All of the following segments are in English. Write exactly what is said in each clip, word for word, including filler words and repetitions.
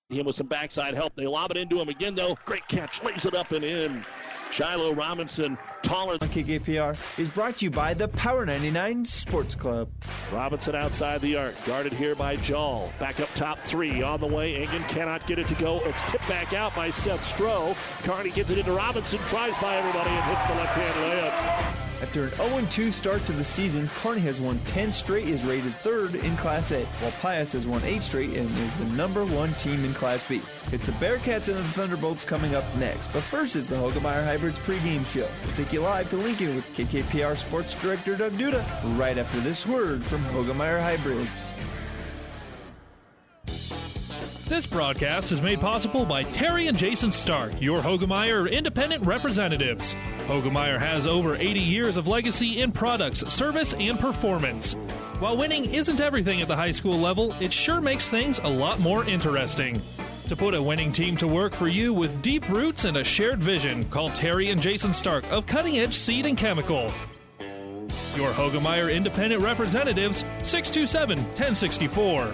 Him with some backside help. They lob it into him again, though. Great catch. Lays it up and in. Shiloh Robinson, taller on K K P R, is brought to you by the Power ninety-nine Sports Club. Robinson outside the arc. Guarded here by Jall. Back up top three. On the way. Engen cannot get it to go. It's tipped back out by Seth Stroh. Kearney gets it into Robinson. Tries by everybody and hits the left-hand layup. After an oh and two start to the season, Kearney has won ten straight, is rated third in Class A, while Pius has won eight straight and is the number one team in Class B. It's the Bearcats and the Thunderbolts coming up next, but first is the Hoegemeyer Hybrids pregame show. We'll take you live to Lincoln with K K P R Sports Director Doug Duda right after this word from Hoegemeyer Hybrids. This broadcast is made possible by Terry and Jason Stark, your Hoegemeyer independent representatives. Hoegemeyer has over eighty years of legacy in products, service, and performance. While winning isn't everything at the high school level, it sure makes things a lot more interesting. To put a winning team to work for you with deep roots and a shared vision, call Terry and Jason Stark of Cutting Edge Seed and Chemical. Your Hoegemeyer independent representatives, six two seven, one oh six four.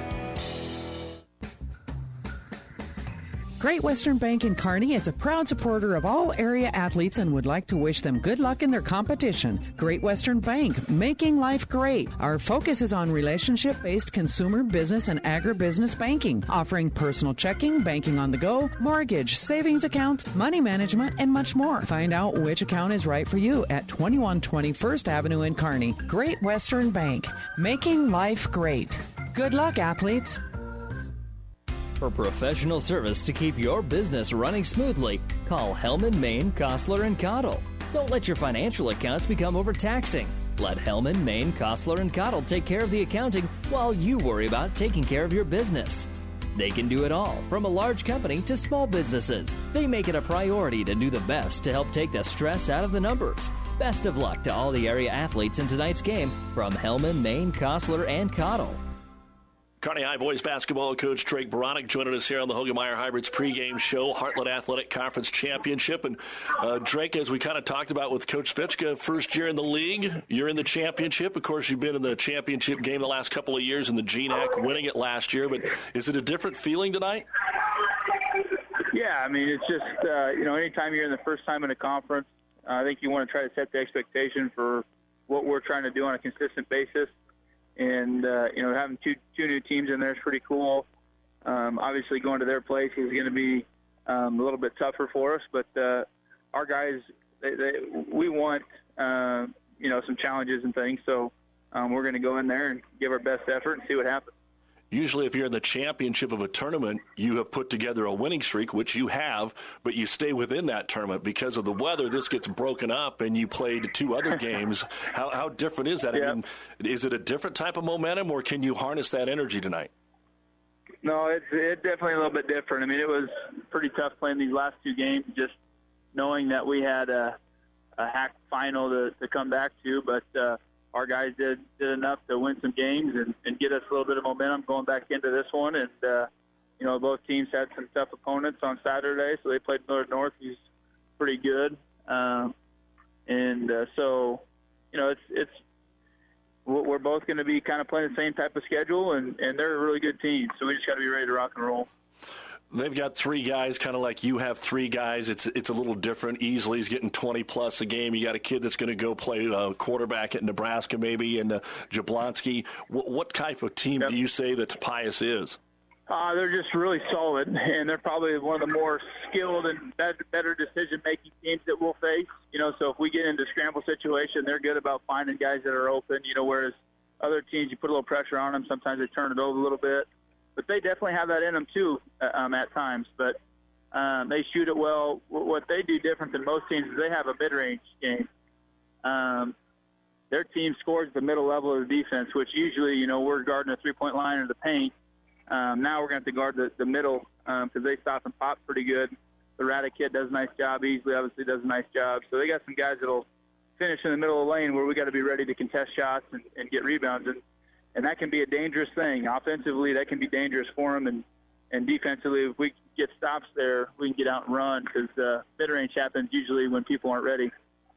Great Western Bank in Kearney is a proud supporter of all area athletes and would like to wish them good luck in their competition. Great Western Bank, making life great. Our focus is on relationship-based consumer, business, and agribusiness banking, offering personal checking, banking on the go, mortgage, savings accounts, money management, and much more. Find out which account is right for you at twenty-one twenty First Avenue in Kearney. Great Western Bank, making life great. Good luck, athletes. For professional service to keep your business running smoothly, call Hellman, Maine, Kostler, and Cottle. Don't let your financial accounts become overtaxing. Let Hellman, Maine, Kostler, and Cottle take care of the accounting while you worry about taking care of your business. They can do it all, from a large company to small businesses. They make it a priority to do the best to help take the stress out of the numbers. Best of luck to all the area athletes in tonight's game from Hellman, Maine, Kostler, and Cottle. Kearney High boys basketball coach Drake Baranek joining us here on the Hoegemeyer Hybrids pregame show, Heartland Athletic Conference Championship. And uh, Drake, as we kind of talked about with Coach Spitzka, first year in the league, you're in the championship. Of course, you've been in the championship game the last couple of years in the G N A C, winning it last year. But is it a different feeling tonight? Yeah, I mean, it's just, uh, you know, anytime you're in the first time in a conference, uh, I think you want to try to set the expectation for what we're trying to do on a consistent basis. And, uh, you know, having two two new teams in there is pretty cool. Um, obviously, going to their place is going to be um, a little bit tougher for us. But uh, our guys, they, they, we want, uh, you know, some challenges and things. So um, we're going to go in there and give our best effort and see what happens. Usually if you're in the championship of a tournament, you have put together a winning streak, which you have, but you stay within that tournament. Because of the weather, this gets broken up, and you played two other games. How, how different is that? Yeah. I mean, is it a different type of momentum, or can you harness that energy tonight? No, it's, it's definitely a little bit different. I mean, it was pretty tough playing these last two games, just knowing that we had a, a hack final to, to come back to, but uh, our guys did, did enough to win some games and, and get us a little bit of momentum going back into this one. And, uh, you know, both teams had some tough opponents on Saturday, so they played North North, who's pretty good. Um, and uh, so, you know, it's it's we're both going to be kind of playing the same type of schedule, and, and they're a really good team, so we just got to be ready to rock and roll. They've got three guys, kind of like you have three guys. It's it's a little different. Easley's getting twenty plus a game. You got a kid that's going to go play uh, quarterback at Nebraska, maybe, and uh, Jablonski. What, what type of team yep. do you say that Pius is? Uh, they're just really solid, and they're probably one of the more skilled and better decision-making teams that we'll face. You know, so if we get into scramble situation, they're good about finding guys that are open. You know, whereas other teams, you put a little pressure on them, sometimes they turn it over a little bit. But they definitely have that in them, too, um, at times. But um, they shoot it well. What they do different than most teams is they have a mid-range game. Um, their team scores at the middle level of the defense, which usually, you know, we're guarding a three-point line or the paint. Um, now we're going to have to guard the, the middle because um, they stop and pop pretty good. The Raddick kid does a nice job. Easley obviously does a nice job. So they got some guys that will finish in the middle of the lane where we got to be ready to contest shots and, and get rebounds. And And that can be a dangerous thing. Offensively, that can be dangerous for them. And, and defensively, if we get stops there, we can get out and run because uh, mid-range happens usually when people aren't ready.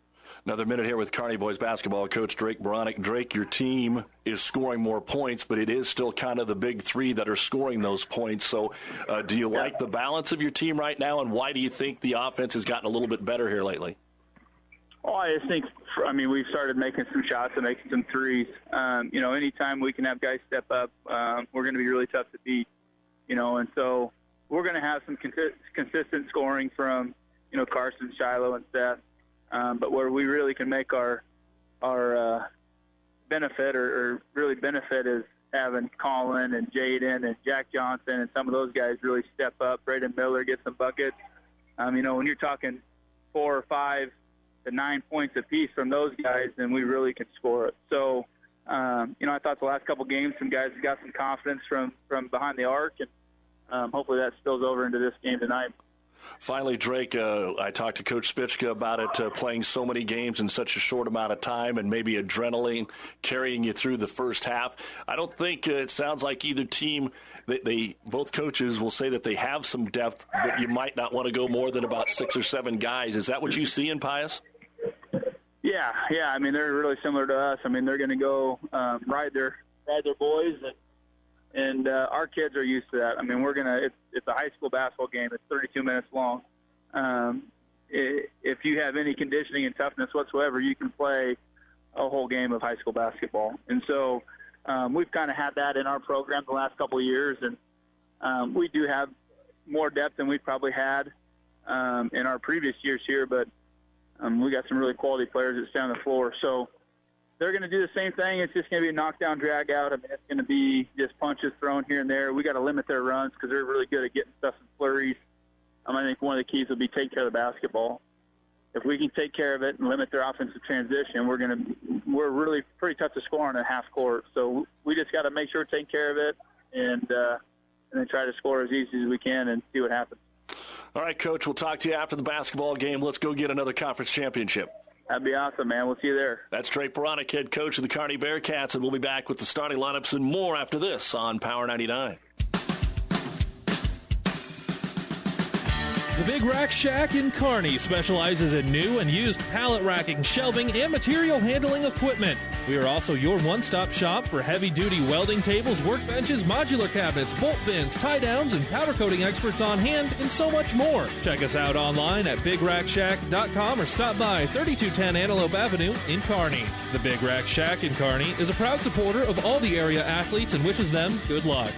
Another minute here with Kearney boys basketball coach Drake Beranek. Drake, your team is scoring more points, but it is still kind of the big three that are scoring those points. So uh, do you like the balance of your team right now, and why do you think the offense has gotten a little bit better here lately? Oh, I just think, I mean, we've started making some shots and making some threes. Um, you know, anytime we can have guys step up, um, we're going to be really tough to beat, you know, and so we're going to have some cons- consistent scoring from, you know, Carson, Shiloh, and Seth. Um, but where we really can make our our uh, benefit or, or really benefit is having Colin and Jaden and Jack Johnson and some of those guys really step up. Braden Miller get some buckets. Um, you know, when you're talking four or five to nine points apiece from those guys, then we really can score it. So, um, you know, I thought the last couple games some guys got some confidence from, from behind the arc, and um, hopefully that spills over into this game tonight. Finally, Drake, uh, I talked to Coach Spitzka about it, uh, playing so many games in such a short amount of time and maybe adrenaline carrying you through the first half. I don't think uh, it sounds like either team, they, they both coaches will say that they have some depth, but you might not want to go more than about six or seven guys. Is that what you see in Pius? Yeah, yeah. I mean, they're really similar to us. I mean, they're going to go um, ride their ride their boys, and And uh, our kids are used to that. I mean, we're going to – it's it's a high school basketball game. It's thirty-two minutes long. Um, it, if you have any conditioning and toughness whatsoever, you can play a whole game of high school basketball. And so um, we've kind of had that in our program the last couple of years, and um, we do have more depth than we've probably had um, in our previous years here, but um, we got some really quality players that stay on the floor. So – they're going to do the same thing. It's just going to be a knockdown, drag out. I mean, it's going to be just punches thrown here and there. We got to limit their runs because they're really good at getting stuff in flurries. Um, I think one of the keys will be take care of the basketball. If we can take care of it and limit their offensive transition, we're going to we're really pretty tough to score on a half court. So we just got to make sure to take care of it and uh, and then try to score as easy as we can and see what happens. All right, Coach. We'll talk to you after the basketball game. Let's go get another conference championship. That'd be awesome, man. We'll see you there. That's Drake Beranek, head coach of the Kearney Bearcats, and we'll be back with the starting lineups and more after this on Power ninety-nine. The Big Rack Shack in Kearney specializes in new and used pallet racking, shelving, and material handling equipment. We are also your one-stop shop for heavy-duty welding tables, workbenches, modular cabinets, bolt bins, tie-downs, and powder coating experts on hand, and so much more. Check us out online at big rack shack dot com or stop by thirty-two ten Antelope Avenue in Kearney. The Big Rack Shack in Kearney is a proud supporter of all the area athletes and wishes them good luck.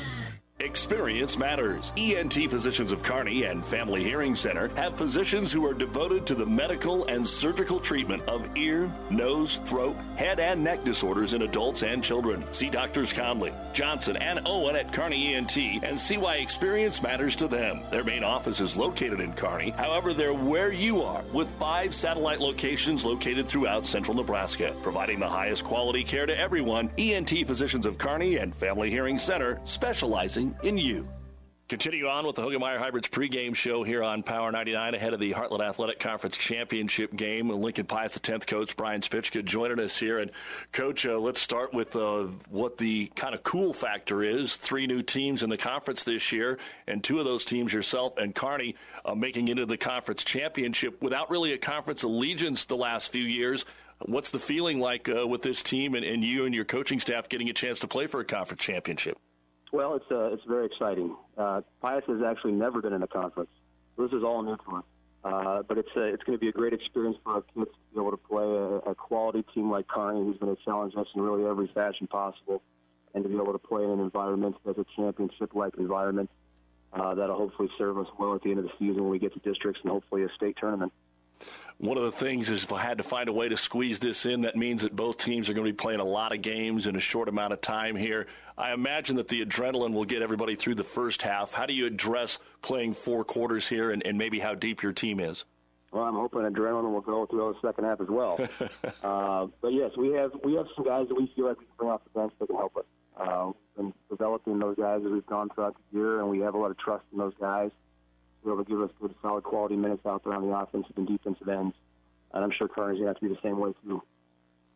Experience matters. E N T Physicians of Kearney and Family Hearing Center have physicians who are devoted to the medical and surgical treatment of ear, nose, throat, head, and neck disorders in adults and children. See Doctors Conley, Johnson, and Owen at Kearney E N T and see why experience matters to them. Their main office is located in Kearney. However, they're where you are with five satellite locations located throughout central Nebraska, providing the highest quality care to everyone. E N T Physicians of Kearney and Family Hearing Center, specializing in you. Continue on with the Hoegemeyer Hybrids pregame show here on Power ninety-nine ahead of the Heartland Athletic Conference Championship game. Lincoln Pius, the tenth coach, Brian Spitzka, joining us here. And, Coach, uh, let's start with uh, what the kind of cool factor is. Three new teams in the conference this year, and two of those teams, yourself and Kearney, uh, making it into the conference championship without really a conference allegiance the last few years. What's the feeling like uh, with this team and, and you and your coaching staff getting a chance to play for a conference championship? Well, it's uh, it's very exciting. Uh, Pius has actually never been in a conference. This is all new to us. Uh, but it's uh, it's going to be a great experience for our kids to be able to play a, a quality team like Kearney, who's going to challenge us in really every fashion possible, and to be able to play in an environment that's a championship-like environment uh, that'll hopefully serve us well at the end of the season when we get to districts and hopefully a state tournament. One of the things is if I had to find a way to squeeze this in, that means that both teams are going to be playing a lot of games in a short amount of time here. I imagine that the adrenaline will get everybody through the first half. How do you address playing four quarters here and, and maybe how deep your team is? Well, I'm hoping adrenaline will go through the second half as well. uh, but, yes, we have we have some guys that we feel like we can bring off the bench that can help us. Uh, we've been developing those guys as we've gone throughout the year, and we have a lot of trust in those guys to be able to give us good, solid quality minutes out there on the offensive and defensive ends. And I'm sure Kearney's going to have to be the same way, too.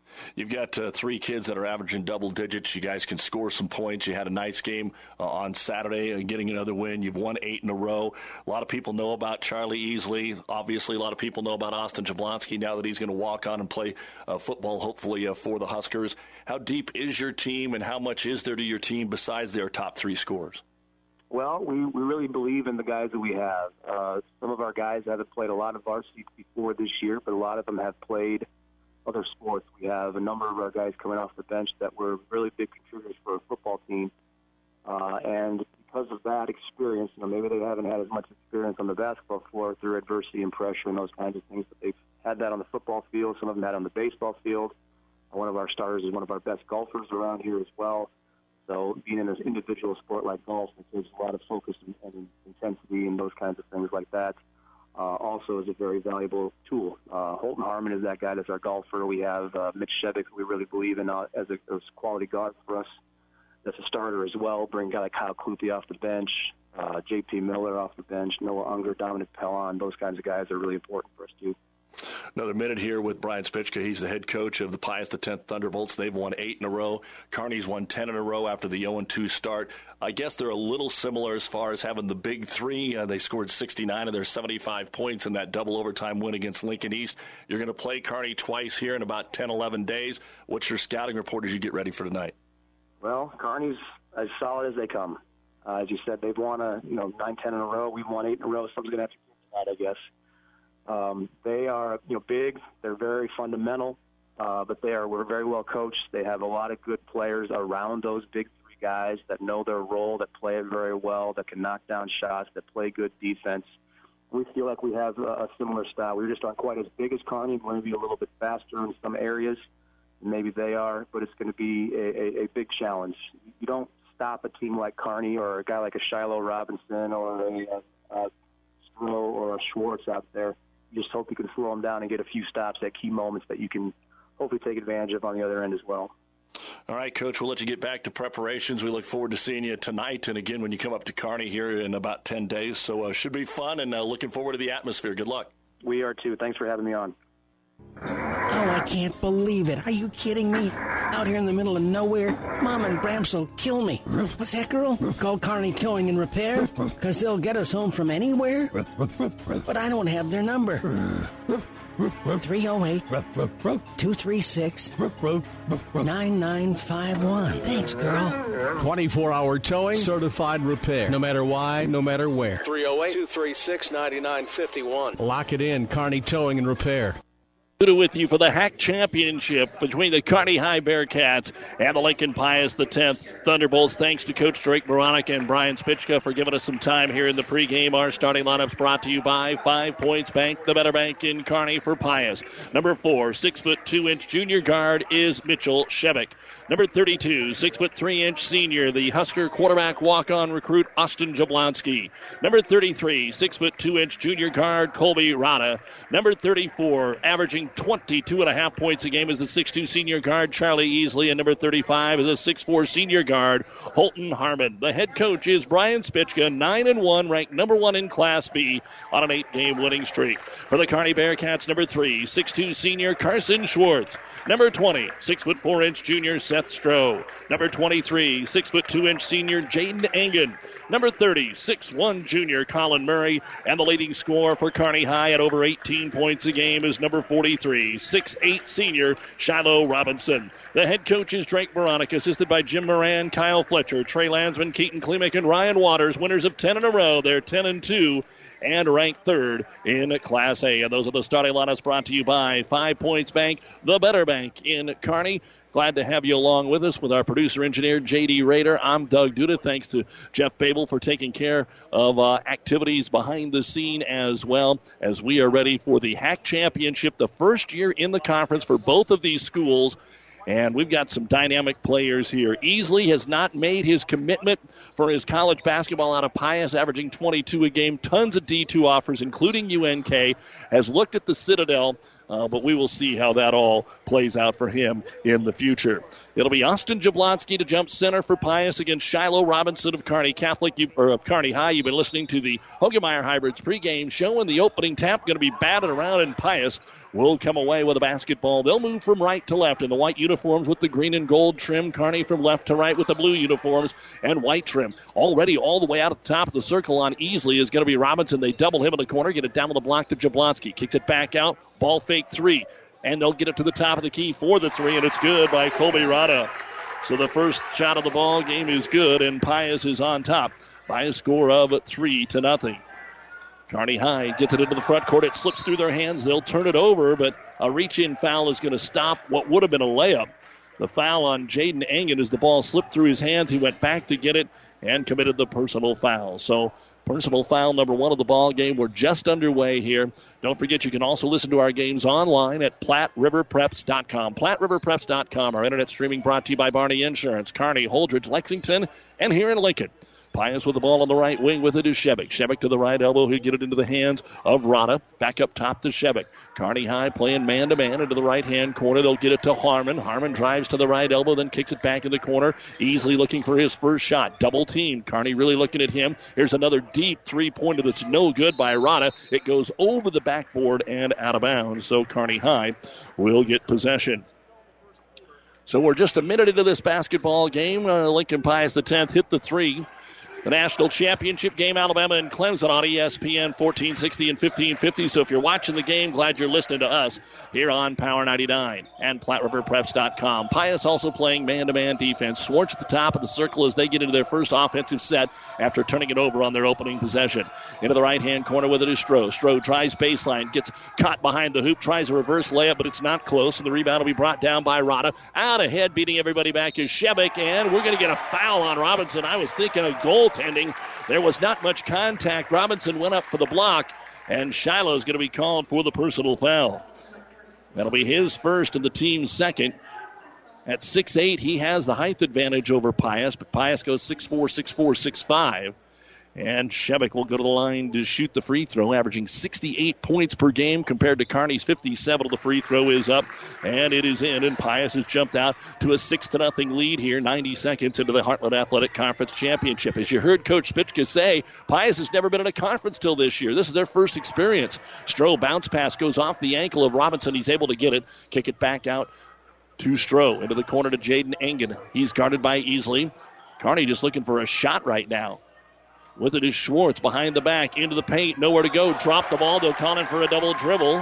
You've got uh, three kids that are averaging double digits. You guys can score some points. You had a nice game uh, on Saturday and getting another win. You've won eight in a row. A lot of people know about Charlie Easley. Obviously, a lot of people know about Austin Jablonski now that he's going to walk on and play uh, football, hopefully, uh, for the Huskers. How deep is your team, and how much is there to your team besides their top three scorers? Well, we, we really believe in the guys that we have. Uh, some of our guys haven't played a lot of varsity before this year, but a lot of them have played other sports. We have a number of our guys coming off the bench that were really big contributors for a football team. Uh, and because of that experience, you know, maybe they haven't had as much experience on the basketball floor through adversity and pressure and those kinds of things, but they've had that on the football field. Some of them had it on the baseball field. One of our starters is one of our best golfers around here as well. So being in an individual sport like golf, there's a lot of focus and, and intensity and those kinds of things like that. Uh, also is a very valuable tool. Uh, Holton Harmon is that guy that's our golfer. We have uh, Mitch Shevick, who we really believe in uh, as, a, as a quality guard for us. That's a starter as well. Bring a guy like Kyle Clute off the bench, uh, J P Miller off the bench, Noah Unger, Dominic Pellon. Those kinds of guys are really important for us, too. Another minute here with Brian Spichka. He's the head coach of the Pius X Thunderbolts. They've won eight in a row. Kearney's won ten in a row after the oh and two start. I guess they're a little similar as far as having the big three. Uh, they scored sixty-nine of their seventy-five points in that double overtime win against Lincoln East. You're going to play Kearney twice here in about ten, eleven days. What's your scouting report as you get ready for tonight? Well, Kearney's as solid as they come. Uh, as you said, they've won a, you know, nine, ten in a row. We've won eight in a row. Someone's going to have to keep tonight, I guess. Um, they are, you know, big. They're very fundamental, uh, but they are. We're very well coached. They have a lot of good players around those big three guys that know their role, that play it very well, that can knock down shots, that play good defense. We feel like we have a, a similar style. We're just not quite as big as Kearney. We're going to be a little bit faster in some areas. Maybe they are, but it's going to be a, a, a big challenge. You don't stop a team like Kearney or a guy like a Shiloh Robinson or a, a, a Stroh or a Schwartz out there. You just hope you can slow them down and get a few stops at key moments that you can hopefully take advantage of on the other end as well. All right, Coach, we'll let you get back to preparations. We look forward to seeing you tonight and again when you come up to Kearney here in about ten days. So it uh, should be fun, and uh, looking forward to the atmosphere. Good luck. We are, too. Thanks for having me on. Oh, I can't believe it. Are you kidding me? Out here in the middle of nowhere, Mom and Gramps will kill me. What's that, girl? Call Kearney Towing and Repair? Because they'll get us home from anywhere? But I don't have their number. three oh eight, two three six, nine nine five one. Thanks, girl. twenty-four hour towing, certified repair. No matter why, no matter where. three oh eight, two three six, nine nine five one. Lock it in, Kearney Towing and Repair. With you for the H A C Championship between the Kearney High Bearcats and the Lincoln Pius X Thunderbolts. Thanks to Coach Drake Baranek and Brian Spichka for giving us some time here in the pregame. Our starting lineups brought to you by Five Points Bank, the better bank in Kearney for Pius. Number four, six foot two inch junior guard is Mitchell Shevick. Number thirty-two, six foot three inch senior, the Husker quarterback walk-on recruit Austin Jablonski. Number thirty-three, six foot two inch junior guard Colby Rada. Number thirty-four, averaging twenty-two and a half points a game, is the six two senior guard Charlie Easley, and number thirty-five is a six four senior guard Holton Harmon. The head coach is Brian Spichka, nine and one, ranked number one in Class B on an eight-game winning streak. For the Kearney Bearcats, number three, six two senior Carson Schwartz. Number twenty, six foot four inch junior Seth Stroh. Number twenty-three, six foot two inch senior Jaden Engen. Number thirty, six one junior Colin Murray. And the leading scorer for Kearney High at over eighteen points a game is number forty-three, six eight senior Shiloh Robinson. The head coach is Drake Baranek, assisted by Jim Moran, Kyle Fletcher, Trey Landsman, Keaton Klimek, and Ryan Waters, winners of ten in a row. They're ten and two. And ranked third in Class A. And those are the starting lineups brought to you by Five Points Bank, the better bank in Kearney. Glad to have you along with us with our producer-engineer, J D Rader. I'm Doug Duda. Thanks to Jeff Babel for taking care of uh, activities behind the scene as well, as we are ready for the H A C Championship, the first year in the conference for both of these schools. And we've got some dynamic players here. Easley has not made his commitment for his college basketball out of Pius, averaging twenty-two a game. Tons of D two offers, including U N K. Has looked at the Citadel, uh, but we will see how that all plays out for him in the future. It'll be Austin Jablonski to jump center for Pius against Shiloh Robinson of Kearney Catholic, or of Kearney High. You've been listening to the Hoegemeyer Hybrids pregame show, and the opening tap going to be batted around, and Pius will come away with a basketball. They'll move from right to left in the white uniforms with the green and gold trim. Kearney from left to right with the blue uniforms and white trim. Already all the way out at the top of the circle on Easley is going to be Robinson. They double him in the corner, get it down with the block to Jablonski. Kicks it back out, ball fake three. And they'll get it to the top of the key for the three, and it's good by Colby Rada. So the first shot of the ball game is good, and Pius is on top by a score of three to nothing. Kearney High gets it into the front court. It slips through their hands. They'll turn it over, but a reach-in foul is going to stop what would have been a layup. The foul on Jaden Engen as the ball slipped through his hands. He went back to get it and committed the personal foul. So personal foul number one of the ball game. We're just underway here. Don't forget, you can also listen to our games online at Platte River Preps dot com. Platte River Preps dot com. Our internet streaming brought to you by Barney Insurance, Kearney, Holdridge, Lexington, and here in Lincoln. Pius with the ball on the right wing with it is Shevick. Shevick to the right elbow. He'll get it into the hands of Rada. Back up top to Shevick. Kearney High playing man-to-man into the right-hand corner. They'll get it to Harmon. Harmon drives to the right elbow, then kicks it back in the corner. Easley looking for his first shot. Double team. Kearney really looking at him. Here's another deep three-pointer that's no good by Rada. It goes over the backboard and out of bounds. So Kearney High will get possession. So we're just a minute into this basketball game. Uh, Lincoln Pius the tenth hit the three. The national championship game, Alabama and Clemson on E S P N fourteen sixty and fifteen fifty. So if you're watching the game, glad you're listening to us here on Power ninety-nine and Platte River Preps dot com. Pius also playing man-to-man defense. Schwartz at the top of the circle as they get into their first offensive set after turning it over on their opening possession. Into the right-hand corner with it is Stroh. Stroh tries baseline, gets caught behind the hoop, tries a reverse layup, but it's not close, and the rebound will be brought down by Rada. Out ahead, beating everybody back is Shevick, and we're going to get a foul on Robinson. I was thinking a goal Tending. There was not much contact. Robinson went up for the block, and Shiloh's going to be called for the personal foul. That'll be his first and the team's second. At six eight, he has the height advantage over Pius, but Pius goes six four, six four, six five. And Shevick will go to the line to shoot the free throw, averaging sixty-eight points per game compared to Kearney's fifty-seven. The free throw is up, and it is in. And Pius has jumped out to a six to nothing lead here, ninety seconds into the Heartland Athletic Conference Championship. As you heard Coach Spitzka say, Pius has never been in a conference till this year. This is their first experience. Stroh bounce pass goes off the ankle of Robinson. He's able to get it, kick it back out to Stroh into the corner to Jaden Engen. He's guarded by Easley. Kearney just looking for a shot right now. With it is Schwartz behind the back, into the paint, nowhere to go. Drop the ball. They'll call him for a double dribble.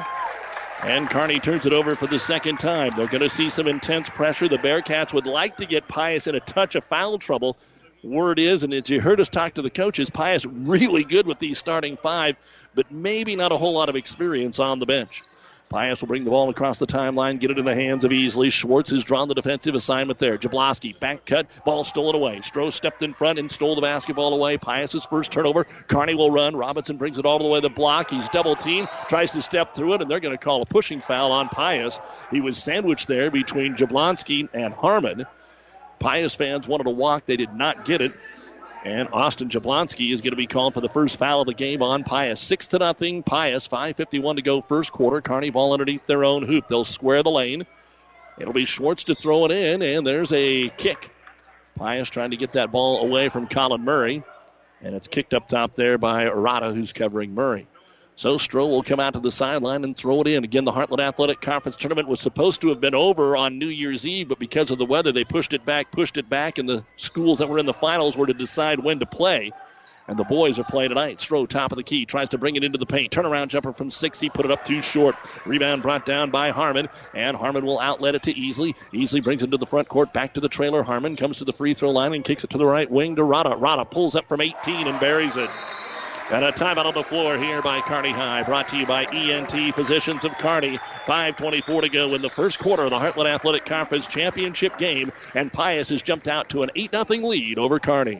And Kearney turns it over for the second time. They're going to see some intense pressure. The Bearcats would like to get Pius in a touch of foul trouble. Word is, and as you heard us talk to the coaches, Pius really good with these starting five, but maybe not a whole lot of experience on the bench. Pius will bring the ball across the timeline, get it in the hands of Easley. Schwartz has drawn the defensive assignment there. Jablonski, back cut, ball stolen away. Stroh stepped in front and stole the basketball away. Pius's first turnover. Kearney will run. Robinson brings it all the way to the block. He's double teamed, tries to step through it, and they're going to call a pushing foul on Pius. He was sandwiched there between Jablonski and Harmon. Pius fans wanted to walk. They did not get it. And Austin Jablonski is going to be called for the first foul of the game on Pius. Six to nothing. Pius, five fifty-one to go first quarter. Kearney ball underneath their own hoop. They'll square the lane. It'll be Schwartz to throw it in, and there's a kick. Pius trying to get that ball away from Colin Murray. And it's kicked up top there by Arata, who's covering Murray. So Stroh will come out to the sideline and throw it in. Again, the Heartland Athletic Conference Tournament was supposed to have been over on New Year's Eve, but because of the weather, they pushed it back, pushed it back, and the schools that were in the finals were to decide when to play. And the boys are playing tonight. Stroh, top of the key, tries to bring it into the paint. Turnaround jumper from six. He put it up too short. Rebound brought down by Harmon, and Harmon will outlet it to Easley. Easley brings it to the front court, back to the trailer. Harmon comes to the free throw line and kicks it to the right wing to Rada. Rada pulls up from eighteen and buries it. And a timeout on the floor here by Kearney High, brought to you by E N T Physicians of Kearney. five twenty-four to go in the first quarter of the Heartland Athletic Conference Championship game, and Pius has jumped out to an eight nothing lead over Kearney.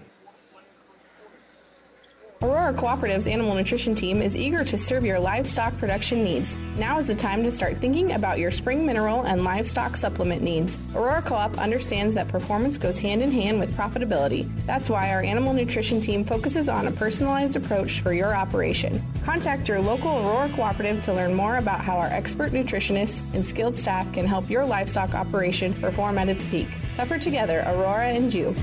Aurora Cooperative's animal nutrition team is eager to serve your livestock production needs. Now is the time to start thinking about your spring mineral and livestock supplement needs. Aurora Co-op understands that performance goes hand in hand with profitability. That's why our animal nutrition team focuses on a personalized approach for your operation. Contact your local Aurora Cooperative to learn more about how our expert nutritionists and skilled staff can help your livestock operation perform at its peak. Tougher together, Aurora and Jew.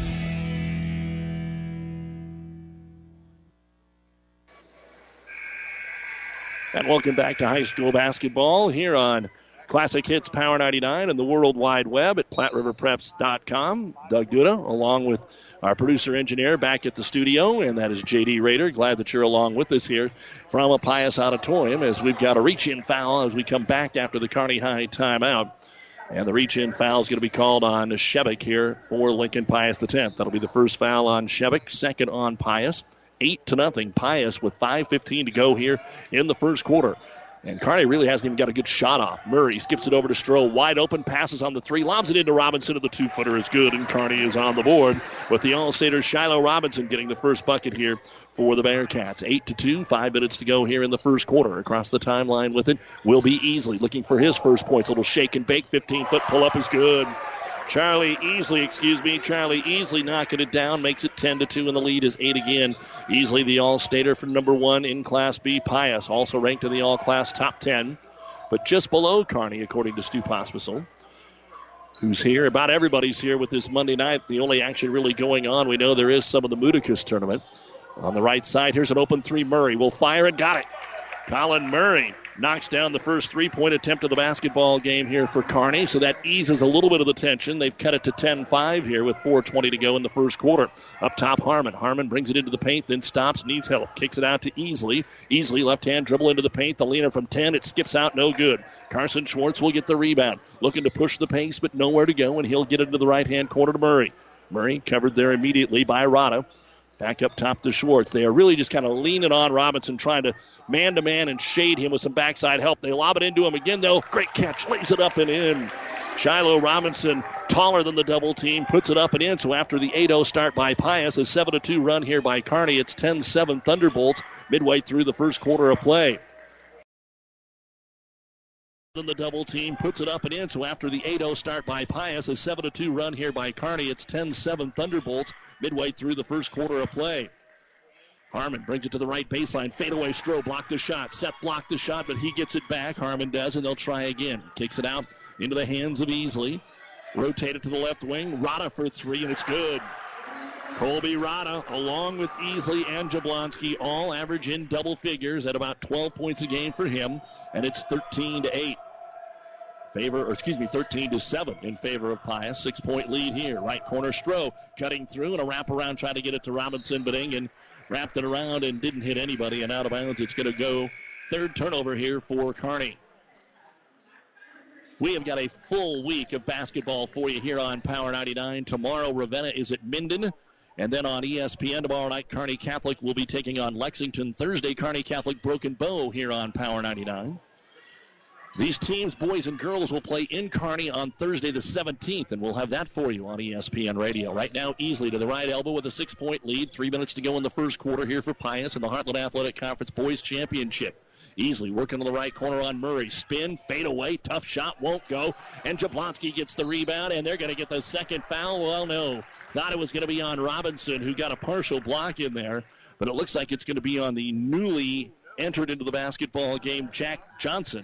And welcome back to high school basketball here on Classic Hits Power ninety-nine and the World Wide Web at Platte River Preps dot com. Doug Duda, along with our producer engineer, back at the studio, and that is J D Rader. Glad that you're along with us here from a Pius Auditorium as we've got a reach-in foul as we come back after the Kearney High timeout. And the reach-in foul is going to be called on Shevick here for Lincoln Pius the tenth. That'll be the first foul on Shevick, second on Pius. Eight to nothing. Pius with five fifteen to go here in the first quarter. And Kearney really hasn't even got a good shot off. Murray skips it over to Stroh. Wide open, passes on the three, lobs it into Robinson, and the two-footer is good, and Kearney is on the board with the All-Stater Shiloh Robinson getting the first bucket here for the Bearcats. Eight to two, five minutes to go here in the first quarter. Across the timeline with it will be Easley looking for his first points. A little shake and bake, fifteen-foot pull-up is good. Charlie Easley, excuse me, Charlie Easley knocking it down, makes it ten to two, and the lead is eight again. Easley, the All-Stater for number one in Class B. Pius, also ranked in the All-Class top ten, but just below Kearney, according to Stu Pospisil, who's here. About everybody's here with this Monday night. The only action really going on, we know there is some of the Mudicus tournament. On the right side, here's an open three. Murray will fire and got it. Colin Murray knocks down the first three-point attempt of the basketball game here for Kearney, so that eases a little bit of the tension. They've cut it to ten five here with four twenty to go in the first quarter. Up top, Harmon. Harmon brings it into the paint, then stops, needs help. Kicks it out to Easley. Easley, left-hand dribble into the paint. The leaner from ten. It skips out, no good. Carson Schwartz will get the rebound. Looking to push the pace, but nowhere to go, and he'll get it into the right-hand corner to Murray. Murray covered there immediately by Rada. Back up top to Schwartz. They are really just kind of leaning on Robinson, trying to man-to-man and shade him with some backside help. They lob it into him again, though. Great catch. Lays it up and in. Shiloh Robinson, taller than the double team, puts it up and in. So after the eight oh start by Pius, a seven to two run here by Kearney. It's ten seven Thunderbolts midway through the first quarter of play. Then the double team puts it up and in. So after the eight oh start by Pius, a seven to two run here by Kearney. It's ten seven Thunderbolts midway through the first quarter of play. Harmon brings it to the right baseline. Fadeaway Stroh blocked the shot. Seth blocked the shot, but he gets it back. Harmon does, and they'll try again. Kicks it out into the hands of Easley. Rotate it to the left wing. Rada for three, and it's good. Colby Rada, along with Easley and Jablonski, all average in double figures at about twelve points a game for him, and it's thirteen to eight. Favor, or excuse me, thirteen to seven in favor of Pius. Six-point lead here. Right corner, Stroh cutting through and a wraparound trying to get it to Robinson, but Ingen wrapped it around and didn't hit anybody, and out of bounds. It's going to go third turnover here for Kearney. We have got a full week of basketball for you here on Power ninety-nine. Tomorrow, Ravenna is at Minden. And then on E S P N tomorrow night, Kearney Catholic will be taking on Lexington. Thursday, Kearney Catholic Broken Bow here on Power ninety-nine. These teams, boys and girls, will play in Kearney on Thursday the seventeenth, and we'll have that for you on E S P N Radio. Right now, Easley to the right elbow with a six-point lead. Three minutes to go in the first quarter here for Pius in the Heartland Athletic Conference Boys Championship. Easley working to the right corner on Murray. Spin, fade away, tough shot, won't go. And Jablonski gets the rebound, and they're going to get the second foul. Well, no. Thought it was going to be on Robinson, who got a partial block in there, but it looks like it's going to be on the newly entered into the basketball game, Jack Johnson.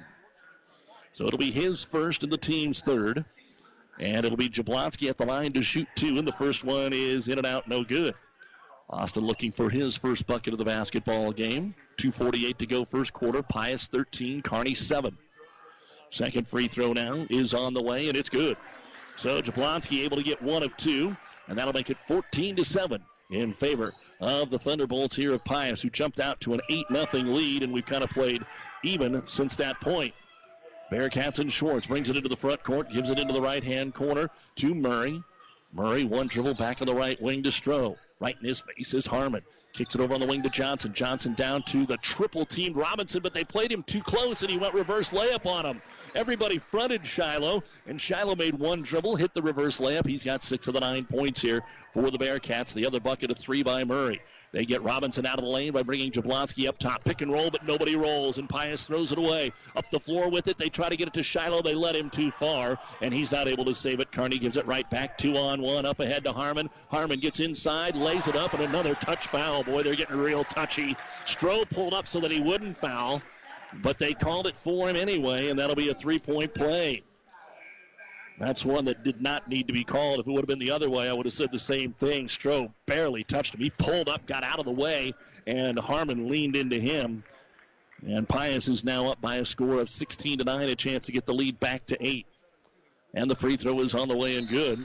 So it'll be his first and the team's third. And it'll be Jablonski at the line to shoot two, and the first one is in and out, no good. Austin looking for his first bucket of the basketball game. two forty-eight to go first quarter. Pius thirteen, Kearney seven. Second free throw now is on the way, and it's good. So Jablonski able to get one of two, and that'll make it fourteen to seven in favor of the Thunderbolts here of Pius, who jumped out to an eight nothing lead, and we've kind of played even since that point. Bearcats and Schwartz brings it into the front court, gives it into the right-hand corner to Murray. Murray, one dribble back on the right wing to Stroh. Right in his face is Harmon. Kicks it over on the wing to Johnson. Johnson down to the triple-teamed Robinson, but they played him too close, and he went reverse layup on him. Everybody fronted Shiloh, and Shiloh made one dribble, hit the reverse layup. He's got six of the nine points here for the Bearcats. The other bucket of three by Murray. They get Robinson out of the lane by bringing Jablonski up top. Pick and roll, but nobody rolls, and Pius throws it away. Up the floor with it. They try to get it to Shiloh. They let him too far, and he's not able to save it. Kearney gives it right back. Two on one. Up ahead to Harmon. Harmon gets inside, lays it up, and another touch foul. Boy, they're getting real touchy. Stroh pulled up so that he wouldn't foul, but they called it for him anyway, and that'll be a three-point play. That's one that did not need to be called. If it would have been the other way, I would have said the same thing. Stroh barely touched him. He pulled up, got out of the way, and Harmon leaned into him. And Pius is now up by a score of sixteen to nine, a chance to get the lead back to eight. And the free throw is on the way and good.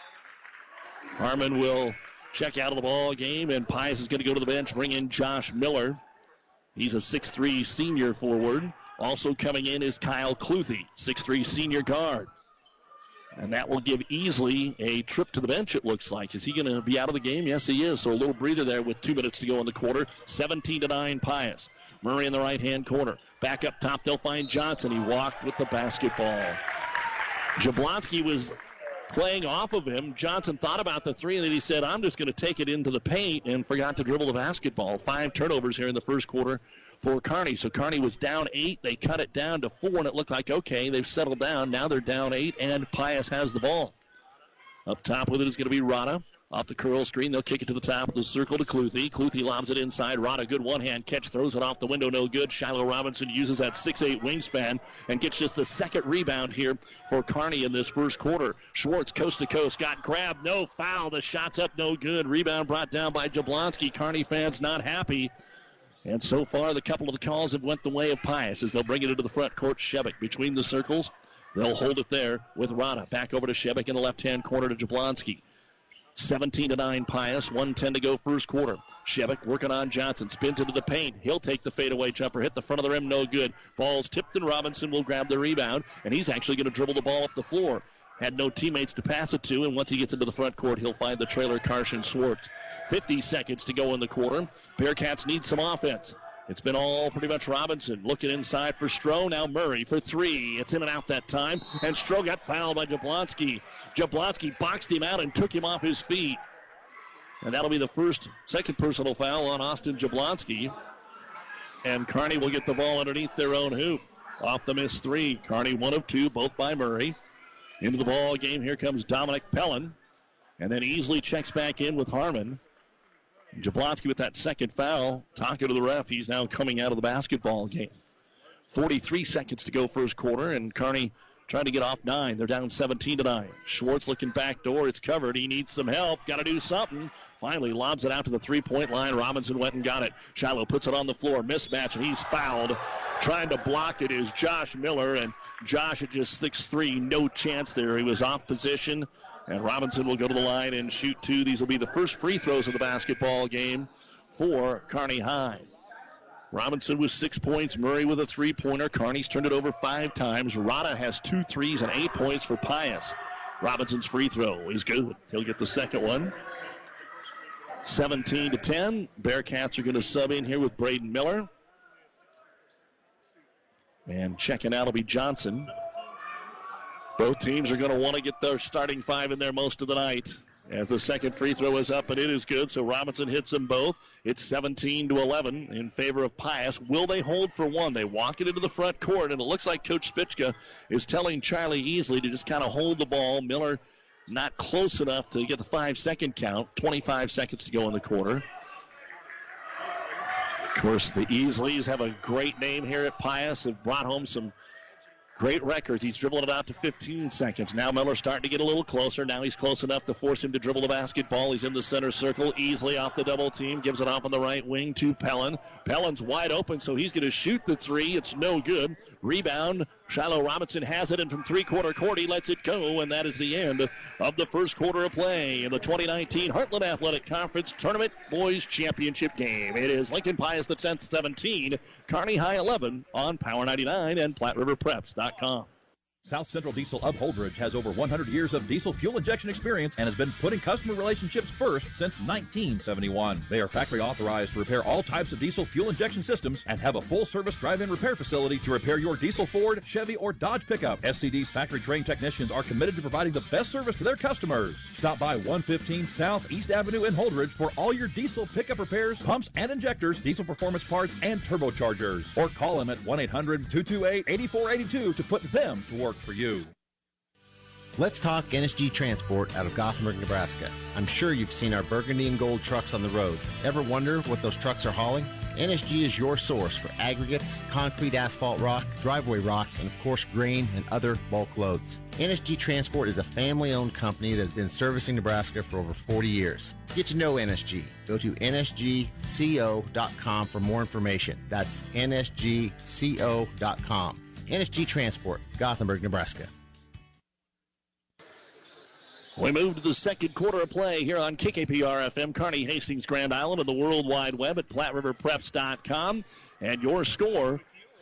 Harmon will check out of the ball game, and Pius is going to go to the bench, bring in Josh Miller. He's a six three senior forward. Also coming in is Kyle Cluthy, six three senior guard. And that will give Easley a trip to the bench, it looks like. Is he going to be out of the game? Yes, he is. So a little breather there with two minutes to go in the quarter. seventeen to nine, Pius. Murray in the right-hand corner. Back up top, they'll find Johnson. He walked with the basketball. Jablonski was playing off of him. Johnson thought about the three, and then he said, I'm just going to take it into the paint, and forgot to dribble the basketball. Five turnovers here in the first quarter for Kearney. So Kearney was down eight. They cut it down to four, and it looked like, okay, they've settled down. Now they're down eight, and Pius has the ball. Up top with it is going to be Rada. Off the curl screen, they'll kick it to the top of the circle to Cluthy. Cluthy lobs it inside. Rada, good one-hand catch, throws it off the window, no good. Shiloh Robinson uses that six eight wingspan and gets just the second rebound here for Kearney in this first quarter. Schwartz, coast to coast, got grabbed, no foul. The shot's up, no good. Rebound brought down by Jablonski. Kearney fans not happy. And so far, the couple of the calls have went the way of Pius as they'll bring it into the front court. Shebeck between the circles. They'll hold it there with Rada. Back over to Shebeck in the left-hand corner to Jablonski. seventeen to nine Pius, one ten to go first quarter. Shebeck working on Johnson, spins into the paint. He'll take the fadeaway jumper, hit the front of the rim, no good. Ball's tipped, and Robinson will grab the rebound, and he's actually going to dribble the ball up the floor. Had no teammates to pass it to, and once he gets into the front court, he'll find the trailer, Carson Schwartz. fifty seconds to go in the quarter. Bearcats need some offense. It's been all pretty much Robinson. Looking inside for Stroh. Now Murray for three. It's in and out that time. And Stroh got fouled by Jablonski. Jablonski boxed him out and took him off his feet. And that'll be the first, second personal foul on Austin Jablonski. And Kearney will get the ball underneath their own hoop. Off the missed three. Kearney one of two, both by Murray. Into the ball game, here comes Dominic Pellin. And then Easley checks back in with Harmon. Jablonski with that second foul, talking to the ref. He's now coming out of the basketball game. forty-three seconds to go first quarter, and Kearney trying to get off nine. They're down seventeen to nine. Schwartz looking back door. It's covered. He needs some help. Got to do something. Finally lobs it out to the three-point line. Robinson went and got it. Shiloh puts it on the floor. Mismatch, and he's fouled. Trying to block it is Josh Miller, and Josh at just six three. No chance there. He was off position. And Robinson will go to the line and shoot two. These will be the first free throws of the basketball game for Kearney High. Robinson with six points. Murray with a three-pointer. Kearney's turned it over five times. Rada has two threes and eight points for Pius. Robinson's free throw is good. He'll get the second one. seventeen to ten. Bearcats are going to sub in here with Braden Miller. And checking out will be Johnson. Both teams are going to want to get their starting five in there most of the night. As the second free throw is up, and it is good, so Robinson hits them both. It's seventeen to eleven in favor of Pius. Will they hold for one? They walk it into the front court, and it looks like Coach Spitzka is telling Charlie Easley to just kind of hold the ball. Miller not close enough to get the five-second count. twenty-five seconds to go in the quarter. Of course, the Easleys have a great name here at Pius. Have brought home some great records. He's dribbling it out to fifteen seconds. Now Miller starting to get a little closer. Now he's close enough to force him to dribble the basketball. He's in the center circle. Easley off the double team. Gives it off on the right wing to Pellin. Pellin's wide open, so he's going to shoot the three. It's no good. Rebound. Shiloh Robinson has it, and from three-quarter court he lets it go, and that is the end of the first quarter of play in the twenty nineteen Heartland Athletic Conference Tournament Boys Championship game. It is Lincoln Pius the tenth seventeen, Kearney High eleven on Power ninety-nine and Platte River Preps dot com. South Central Diesel of Holdridge has over one hundred years of diesel fuel injection experience and has been putting customer relationships first since nineteen seventy-one. They are factory authorized to repair all types of diesel fuel injection systems and have a full-service drive-in repair facility to repair your diesel Ford, Chevy, or Dodge pickup. S C D's factory-trained technicians are committed to providing the best service to their customers. Stop by one fifteen South East Avenue in Holdridge for all your diesel pickup repairs, pumps and injectors, diesel performance parts, and turbochargers. Or call them at one eight hundred two two eight eight four eight two to put them to work for you. Let's talk N S G Transport out of Gothenburg, Nebraska. I'm sure you've seen our burgundy and gold trucks on the road. Ever wonder what those trucks are hauling? N S G is your source for aggregates, concrete asphalt rock, driveway rock, and of course grain and other bulk loads. N S G Transport is a family-owned company that has been servicing Nebraska for over forty years. Get to know N S G. Go to N S G co dot com for more information. That's N S G co dot com. N S G Transport, Gothenburg, Nebraska. We move to the second quarter of play here on K K P R F M, Kearney, Hastings, Grand Island, and the World Wide Web at Platte River Preps dot com. And your score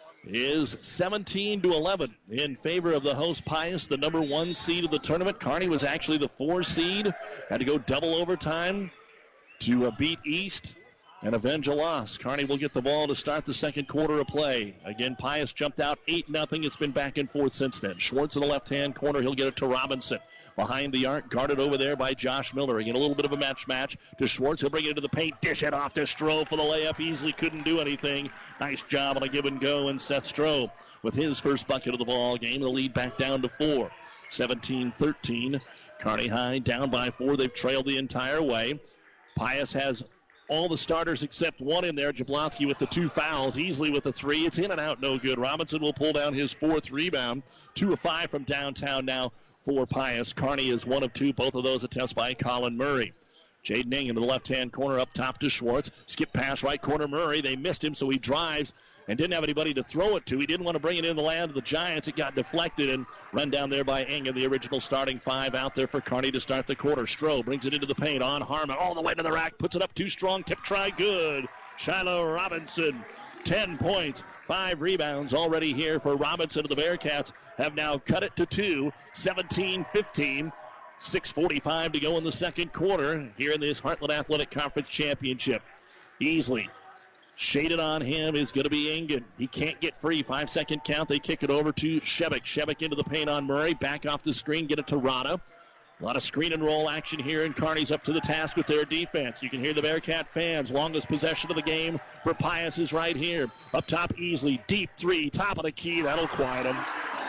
is seventeen to eleven in favor of the host Pius, the number one seed of the tournament. Kearney was actually the four seed. Had to go double overtime to uh, beat East and avenge a loss. Kearney will get the ball to start the second quarter of play. Again, Pius jumped out eight nothing. It's been back and forth since then. Schwartz in the left-hand corner. He'll get it to Robinson. Behind the arc, guarded over there by Josh Miller. Again, a little bit of a match match to Schwartz. He'll bring it into the paint, dish it off to Stroh for the layup. Easily couldn't do anything. Nice job on a give and go, and Seth Stroh with his first bucket of the ball game. The lead back down to four. seventeen thirteen. Kearney High down by four. They've trailed the entire way. Pius has all the starters except one in there. Jablonski with the two fouls. Easily with the three. It's in and out, no good. Robinson will pull down his fourth rebound. Two of five from downtown now for Pius. Kearney is one of two. Both of those attempts by Colin Murray. Jaden Ing in the left-hand corner up top to Schwartz. Skip pass right corner Murray. They missed him, so he drives and didn't have anybody to throw it to. He didn't want to bring it in the land of the Giants. It got deflected and run down there by Ing, and the original starting five out there for Kearney to start the quarter. Stroh brings it into the paint on Harmon all the way to the rack. Puts it up too strong. Tip try good. Shiloh Robinson, ten points, five rebounds already here for Robinson. The Bearcats have now cut it to two, seventeen fifteen. six forty-five to go in the second quarter here in this Heartland Athletic Conference Championship. Easily shaded on him is going to be Engen. He can't get free. Five-second count. They kick it over to Shebeck. Shebeck into the paint on Murray. Back off the screen. Get it to Rada. A lot of screen and roll action here, and Kearney's up to the task with their defense. You can hear the Bearcat fans. Longest possession of the game for Pius is right here. Up top, Easley. Deep three. Top of the key. That'll quiet him.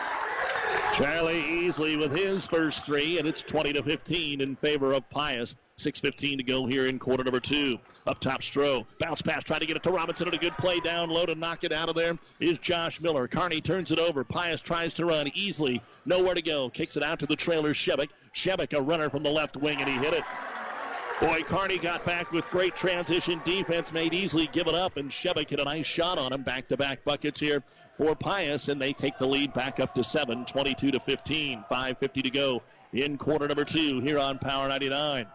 Charlie Easley with his first three, and it's twenty to fifteen in favor of Pius. six fifteen to go here in quarter number two. Up top, Stroh. Bounce pass, trying to get it to Robinson, and a good play down low to knock it out of there is Josh Miller. Kearney turns it over. Pius tries to run. Easley, nowhere to go. Kicks it out to the trailer, Shebeck. Shebeck, a runner from the left wing, and he hit it. Boy, Kearney got back with great transition defense, made Easley give it up, and Shebeck hit a nice shot on him. Back-to-back buckets here for Pius, and they take the lead back up to seven, twenty-two to fifteen. five fifty to go in quarter number two here on Power ninety-nine.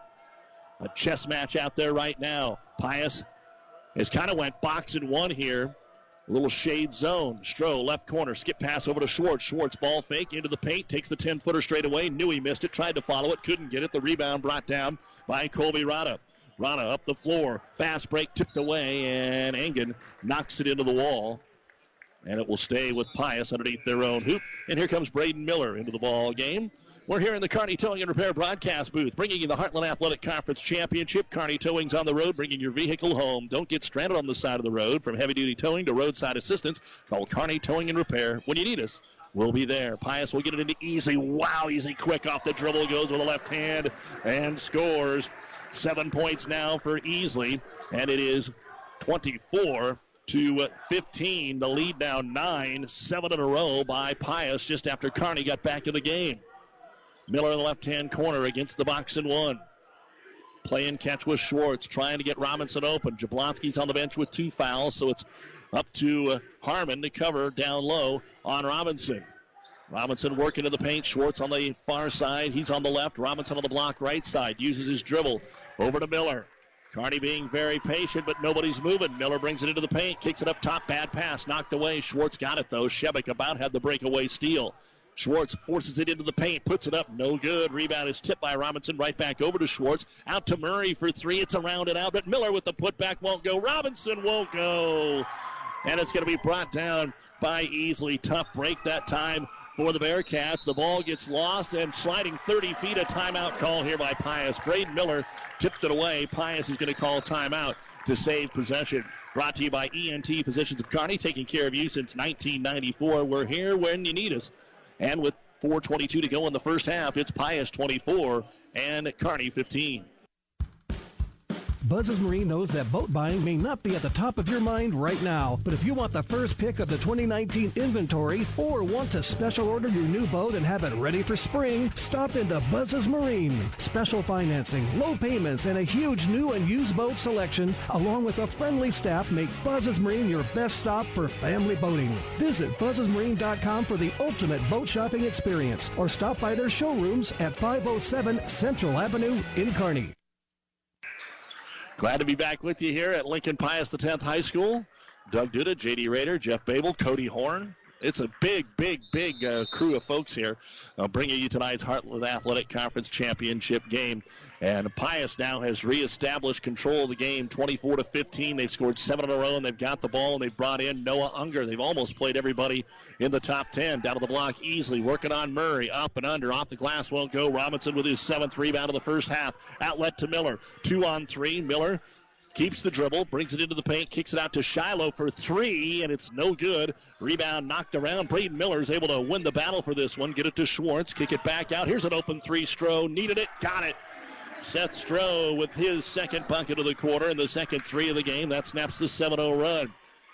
A chess match out there right now. Pius has kind of went box and one here. A little shade zone. Stroh, left corner. Skip pass over to Schwartz. Schwartz, ball fake into the paint. Takes the ten-footer straight away. Knew he missed it. Tried to follow it. Couldn't get it. The rebound brought down by Colby Rada. Rada up the floor. Fast break tipped away, and Engen knocks it into the wall. And it will stay with Pius underneath their own hoop. And here comes Braden Miller into the ball game. We're here in the Kearney Towing and Repair broadcast booth, bringing you the Heartland Athletic Conference Championship. Kearney Towing's on the road, bringing your vehicle home. Don't get stranded on the side of the road. From heavy-duty towing to roadside assistance, call Kearney Towing and Repair. When you need us, we'll be there. Pius will get it into Easy. Wow, Easy quick off the dribble, goes with the left hand and scores. Seven points now for Easley, and it is twenty-four to fifteen. The lead now nine, seven in a row by Pius just after Kearney got back in the game. Miller in the left-hand corner against the box and one. Play and catch with Schwartz, trying to get Robinson open. Jablonski's on the bench with two fouls, so it's up to uh, Harmon to cover down low on Robinson. Robinson working to the paint. Schwartz on the far side. He's on the left. Robinson on the block right side. Uses his dribble. Over to Miller. Kearney being very patient, but nobody's moving. Miller brings it into the paint. Kicks it up top. Bad pass. Knocked away. Schwartz got it, though. Shebeck about had the breakaway steal. Schwartz forces it into the paint, puts it up, no good. Rebound is tipped by Robinson, right back over to Schwartz. Out to Murray for three. It's around and out, but Miller with the putback won't go. Robinson won't go. And it's going to be brought down by Easley. Tough break that time for the Bearcats. The ball gets lost, and sliding thirty feet, a timeout call here by Pius. Braden Miller tipped it away. Pius is going to call timeout to save possession. Brought to you by E N T Physicians of Kearney, taking care of you since nineteen ninety-four. We're here when you need us. And with four twenty-two to go in the first half, it's Pius twenty-four and Kearney fifteen. Buzz's Marine knows that boat buying may not be at the top of your mind right now, but if you want the first pick of the twenty nineteen inventory or want to special order your new boat and have it ready for spring, stop into Buzz's Marine. Special financing, low payments, and a huge new and used boat selection, along with a friendly staff, make Buzz's Marine your best stop for family boating. Visit buzzes marine dot com for the ultimate boat shopping experience, or stop by their showrooms at five oh seven Central Avenue in Kearney. Glad to be back with you here at Lincoln Pius X High School. Doug Duda, J D Rader, Jeff Babel, Cody Horn. It's a big, big, big uh, crew of folks here uh, bringing you tonight's Heartland Athletic Conference Championship game. And Pius now has reestablished control of the game, twenty-four to fifteen. They've scored seven in a row, and they've got the ball, and they've brought in Noah Unger. They've almost played everybody in the top ten. Down to the block easily, working on Murray. Up and under, off the glass won't go. Robinson with his seventh rebound of the first half. Outlet to Miller. Two on three. Miller keeps the dribble, brings it into the paint, kicks it out to Shiloh for three, and it's no good. Rebound knocked around. Braden Miller's able to win the battle for this one. Get it to Schwartz, kick it back out. Here's an open three. Stroh needed it, got it. Seth Stroh with his second bucket of the quarter and the second three of the game. That snaps the seven oh run.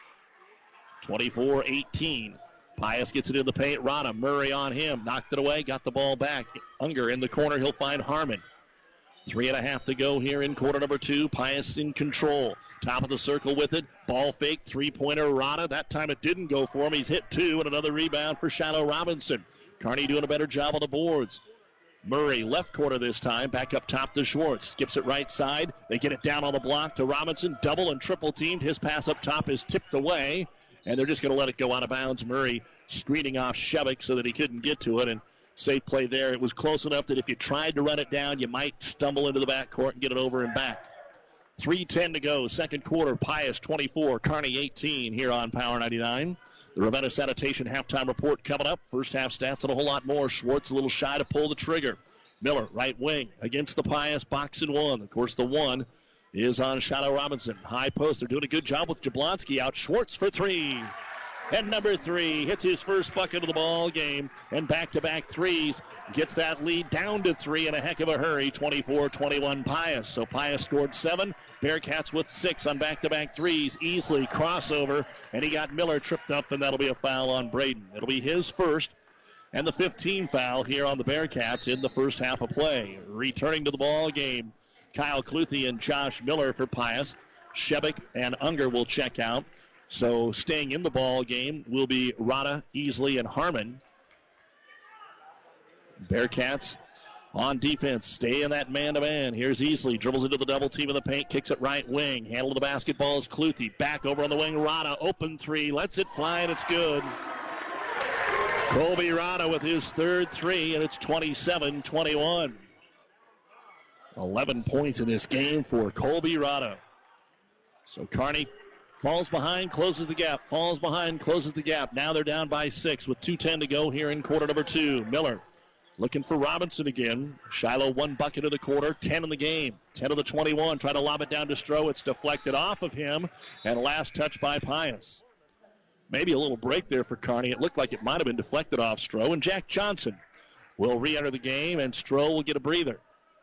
twenty-four eighteen. Pius gets it in the paint. Rana, Murray on him. Knocked it away, got the ball back. Unger in the corner. He'll find Harmon. Three and a half to go here in quarter number two. Pius in control. Top of the circle with it. Ball fake. Three-pointer Rana. That time it didn't go for him. He's hit two and another rebound for Shiloh Robinson. Kearney doing a better job on the boards. Murray, left corner this time, back up top to Schwartz. Skips it right side. They get it down on the block to Robinson. Double and triple teamed. His pass up top is tipped away, and they're just going to let it go out of bounds. Murray screening off Shevick so that he couldn't get to it, and safe play there. It was close enough that if you tried to run it down, you might stumble into the backcourt and get it over and back. three ten to go, second quarter. Pius twenty-four, Kearney eighteen here on Power ninety-nine. The Ravenna Sanitation halftime report coming up. First half stats and a whole lot more. Schwartz a little shy to pull the trigger. Miller, right wing, against the Pius, box and one. Of course, the one is on Shiloh Robinson. High post. They're doing a good job with Jablonski out. Schwartz for three. And number three hits his first bucket of the ball game. And back-to-back threes. Gets that lead down to three in a heck of a hurry. twenty-four twenty-one Pius. So Pius scored seven. Bearcats with six on back-to-back threes. Easily crossover. And he got Miller tripped up, and that'll be a foul on Braden. It'll be his first. And the fifteenth foul here on the Bearcats in the first half of play. Returning to the ball game, Kyle Cluthy and Josh Miller for Pius. Shevick and Unger will check out. So staying in the ball game will be Rada, Easley, and Harmon. Bearcats on defense. Stay in that man-to-man. Here's Easley. Dribbles into the double team in the paint. Kicks it right wing. Handle the basketball is Cluthy. Back over on the wing. Rada, open three. Lets it fly, and it's good. Colby Rada with his third three, and it's twenty-seven twenty-one. eleven points in this game for Colby Rada. So Kearney falls behind, closes the gap. Falls behind, closes the gap. Now they're down by six with two ten to go here in quarter number two. Miller looking for Robinson again. Shiloh one bucket of the quarter, ten in the game. ten of the twenty-one. Try to lob it down to Stroh. It's deflected off of him. And last touch by Pius. Maybe a little break there for Kearney. It looked like it might have been deflected off Stroh. And Jack Johnson will re-enter the game, and Stroh will get a breather.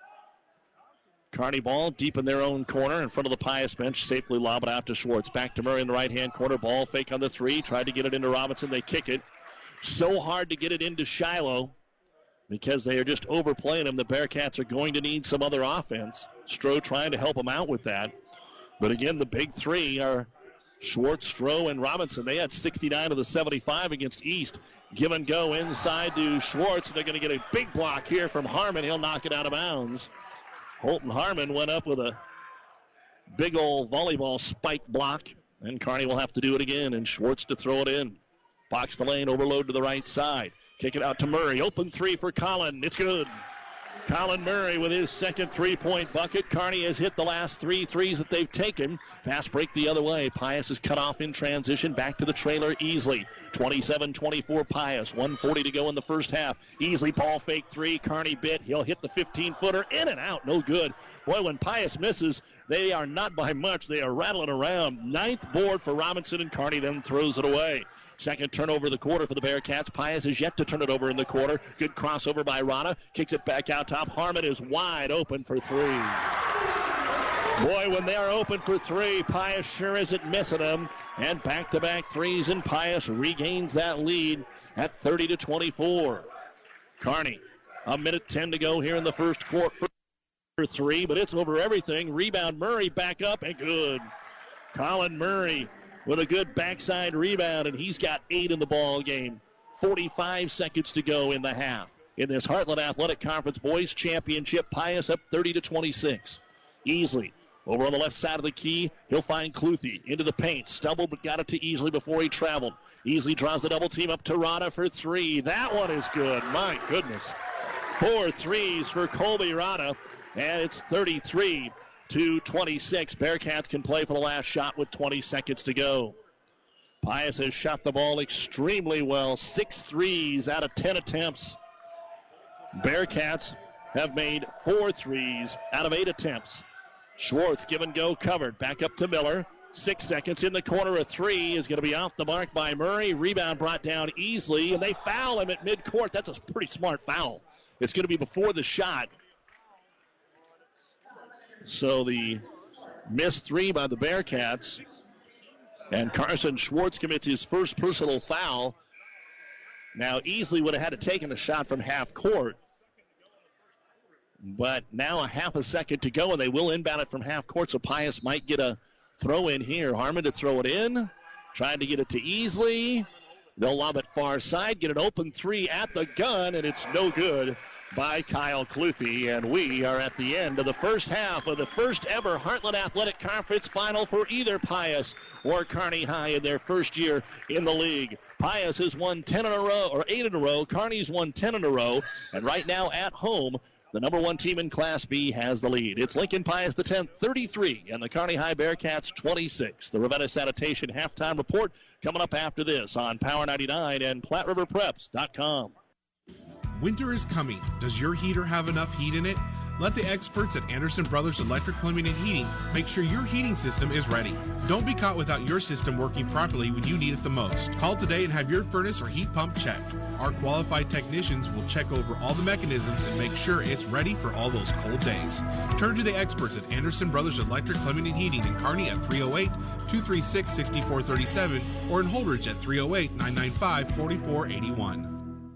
Kearney ball deep in their own corner in front of the Pius bench. Safely lob it out to Schwartz. Back to Murray in the right-hand corner. Ball fake on the three. Tried to get it into Robinson. They kick it. So hard to get it into Shiloh because they are just overplaying him. The Bearcats are going to need some other offense. Stroh trying to help them out with that. But again, the big three are Schwartz, Stroh, and Robinson. They had sixty-nine of the seventy-five against East. Give and go inside to Schwartz. They're going to get a big block here from Harmon. He'll knock it out of bounds. Holton Harmon went up with a big old volleyball spike block, and Kearney will have to do it again, and Schwartz to throw it in. Box the lane, overload to the right side. Kick it out to Murray. Open three for Colin. It's good. Colin Murray with his second three-point bucket. Kearney has hit the last three threes that they've taken. Fast break the other way. Pius is cut off in transition. Back to the trailer easily. twenty-seven twenty-four Pius. one forty to go in the first half. Easily ball fake three. Kearney bit. He'll hit the fifteen-footer. In and out. No good. Boy, when Pius misses, they are not by much. They are rattling around. Ninth board for Robinson, and Kearney then throws it away. Second turnover of the quarter for the Bearcats. Pius is yet to turn it over in the quarter. Good crossover by Rana. Kicks it back out top. Harmon is wide open for three. Boy, when they're open for three, Pius sure isn't missing them. And back-to-back threes, and Pius regains that lead at thirty to twenty-four. Kearney, a minute ten to go here in the first quarter for three, but it's over everything. Rebound, Murray back up and good. Colin Murray with a good backside rebound, and he's got eight in the ball game. forty-five seconds to go in the half. In this Heartland Athletic Conference Boys Championship, Pius up thirty to twenty-six. Easley over on the left side of the key. He'll find Cluthy into the paint. Stumbled, but got it to Easley before he traveled. Easley draws the double team up to Rada for three. That one is good. My goodness. Four threes for Colby Rada, and it's thirty-three to twenty-six. Bearcats can play for the last shot with twenty seconds to go. Pius has shot the ball extremely well. Six threes out of ten attempts. Bearcats have made four threes out of eight attempts. Schwartz, give and go, covered. Back up to Miller. Six seconds in the corner. A three is going to be off the mark by Murray. Rebound brought down easily, and they foul him at midcourt. That's a pretty smart foul. It's going to be before the shot. So the missed three by the Bearcats. And Carson Schwartz commits his first personal foul. Now, easily would have had to taken the shot from half court. But now a half a second to go, and they will inbound it from half court, so Pius might get a throw in here. Harmon to throw it in. Trying to get it to Easley. They'll lob it far side, get an open three at the gun, and it's no good by Kyle Cluthy. And we are at the end of the first half of the first ever Heartland Athletic Conference final for either Pius or Kearney High in their first year in the league. Pius has won ten in a row, or eight in a row. Kearney's won ten in a row. And right now at home, the number one team in Class B has the lead. It's Lincoln Pius the tenth, thirty-three, and the Kearney High Bearcats twenty-six. The Ravenna Sanitation halftime report coming up after this on Power ninety-nine and Platte River Preps dot com. Winter is coming. Does your heater have enough heat in it? Let the experts at Anderson Brothers Electric Plumbing and Heating make sure your heating system is ready. Don't be caught without your system working properly when you need it the most. Call today and have your furnace or heat pump checked. Our qualified technicians will check over all the mechanisms and make sure it's ready for all those cold days. Turn to the experts at Anderson Brothers Electric Plumbing and Heating in Kearney at three oh eight, two three six, six four three seven or in Holdridge at three oh eight, nine nine five, four four eight one.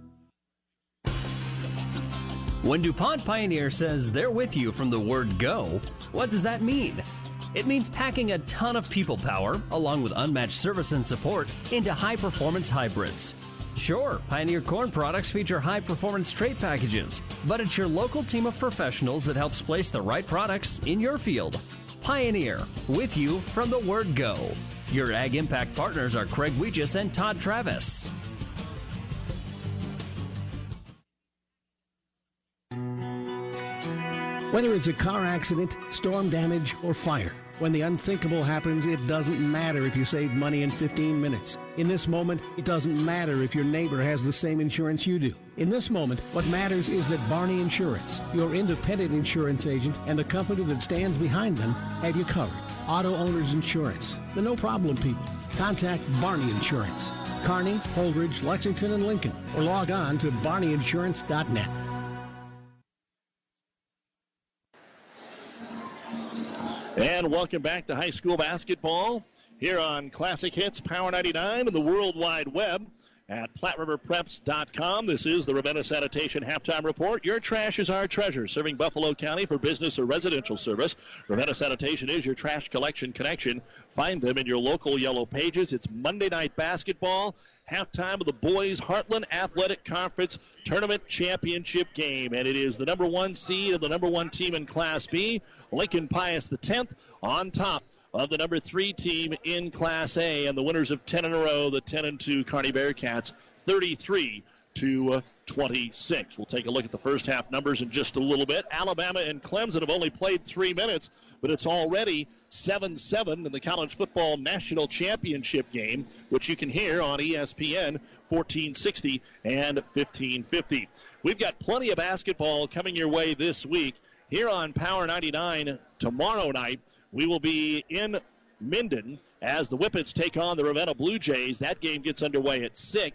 When DuPont Pioneer says they're with you from the word go, what does that mean? It means packing a ton of people power, along with unmatched service and support, into high-performance hybrids. Sure, Pioneer Corn products feature high-performance trait packages, but it's your local team of professionals that helps place the right products in your field. Pioneer, with you from the word go. Your Ag Impact partners are Craig Weegis and Todd Travis. Whether it's a car accident, storm damage, or fire, when the unthinkable happens, it doesn't matter if you save money in fifteen minutes. In this moment, it doesn't matter if your neighbor has the same insurance you do. In this moment, what matters is that Barney Insurance, your independent insurance agent, and the company that stands behind them have you covered. Auto Owners Insurance, the no-problem people. Contact Barney Insurance, Kearney, Holdridge, Lexington, and Lincoln, or log on to barney insurance dot net. And welcome back to high school basketball here on Classic Hits Power ninety-nine and the World Wide Web at Platte River Preps dot com. This is the Ravenna Sanitation Halftime Report. Your trash is our treasure, serving Buffalo County for business or residential service. Ravenna Sanitation is your trash collection connection. Find them in your local yellow pages. It's Monday night basketball, halftime of the Boys Heartland Athletic Conference Tournament Championship game. And it is the number one seed of the number one team in Class B, Lincoln Pius the tenth, on top of the number three team in Class A, and the winners of ten in a row, the ten and two Kearney Bearcats, thirty-three to twenty-six. We'll take a look at the first half numbers in just a little bit. Alabama and Clemson have only played three minutes, but it's already seven seven in the College Football National Championship game, which you can hear on E S P N fourteen sixty and fifteen fifty. We've got plenty of basketball coming your way this week. Here on Power ninety-nine tomorrow night, we will be in Minden as the Whippets take on the Ravenna Blue Jays. That game gets underway at six.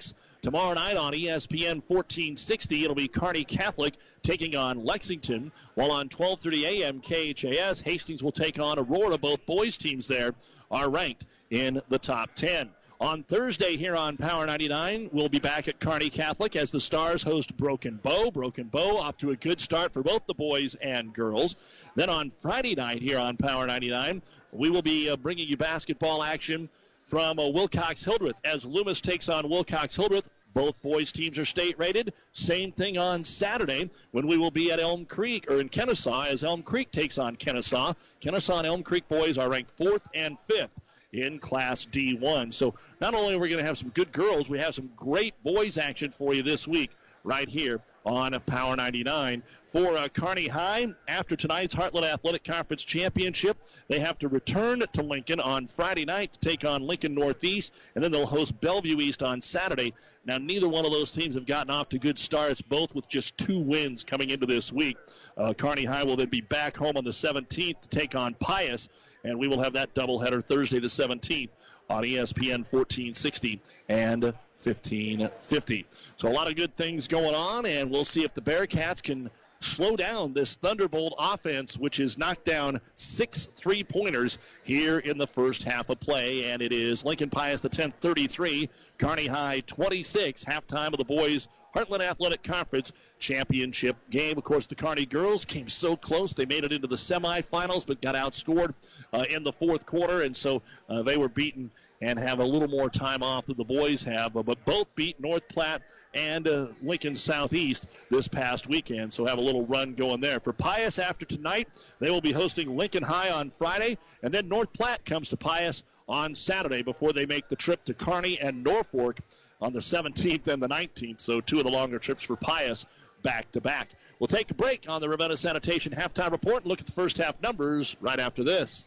Tomorrow night on E S P N fourteen sixty, it'll be Kearney Catholic taking on Lexington, while on twelve thirty a.m. K H A S, Hastings will take on Aurora. Both boys teams there are ranked in the top ten. On Thursday here on Power ninety-nine, we'll be back at Kearney Catholic as the Stars host Broken Bow. Broken Bow off to a good start for both the boys and girls. Then on Friday night here on Power ninety-nine, we will be uh, bringing you basketball action from uh, Wilcox-Hildreth as Loomis takes on Wilcox-Hildreth. Both boys' teams are state-rated. Same thing on Saturday when we will be at Elm Creek, or in Kennesaw, as Elm Creek takes on Kennesaw. Kennesaw and Elm Creek boys are ranked fourth and fifth in Class D one. So not only are we going to have some good girls, we have some great boys action for you this week right here on Power ninety-nine. For uh, Kearney High, after tonight's Heartland Athletic Conference Championship, they have to return to Lincoln on Friday night to take on Lincoln Northeast, and then they'll host Bellevue East on Saturday. Now, neither one of those teams have gotten off to good starts, both with just two wins coming into this week. Uh, Kearney High will then be back home on the seventeenth to take on Pius, and we will have that doubleheader Thursday the seventeenth on E S P N fourteen sixty and fifteen fifty. So a lot of good things going on, and we'll see if the Bearcats can slow down this Thunderbolt offense, which has knocked down six three-pointers here in the first half of play. And it is Lincoln Pius the tenth, thirty-three, Kearney High twenty-six, halftime of the boys' Heartland Athletic Conference Championship game. Of course, the Kearney girls came so close. They made it into the semifinals, but got outscored uh, in the fourth quarter, and so uh, they were beaten and have a little more time off than the boys have. Uh, but both beat North Platte and uh, Lincoln Southeast this past weekend, so have a little run going there. For Pius, after tonight, they will be hosting Lincoln High on Friday, and then North Platte comes to Pius on Saturday before they make the trip to Kearney and Norfolk on the seventeenth and the nineteenth, so two of the longer trips for Pius back-to-back. We'll take a break on the Ravenna Sanitation Halftime Report and look at the first half numbers right after this.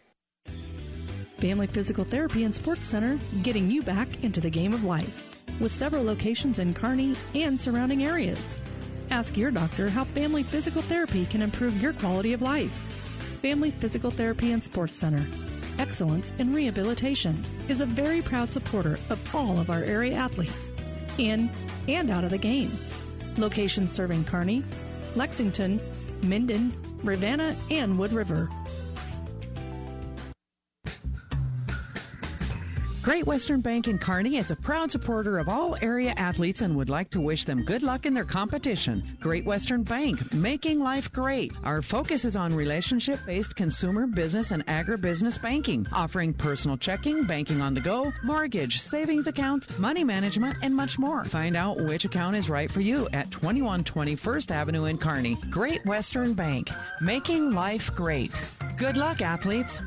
Family Physical Therapy and Sports Center, getting you back into the game of life, with several locations in Kearney and surrounding areas. Ask your doctor how Family Physical Therapy can improve your quality of life. Family Physical Therapy and Sports Center, excellence in rehabilitation, is a very proud supporter of all of our area athletes, in and out of the game. Locations serving Kearney, Lexington, Minden, Ravenna, and Wood River. Great Western Bank in Kearney is a proud supporter of all area athletes and would like to wish them good luck in their competition. Great Western Bank, making life great. Our focus is on relationship-based consumer, business, and agribusiness banking, offering personal checking, banking on the go, mortgage, savings accounts, money management, and much more. Find out which account is right for you at twenty-one twenty First Avenue in Kearney. Great Western Bank, making life great. Good luck, athletes.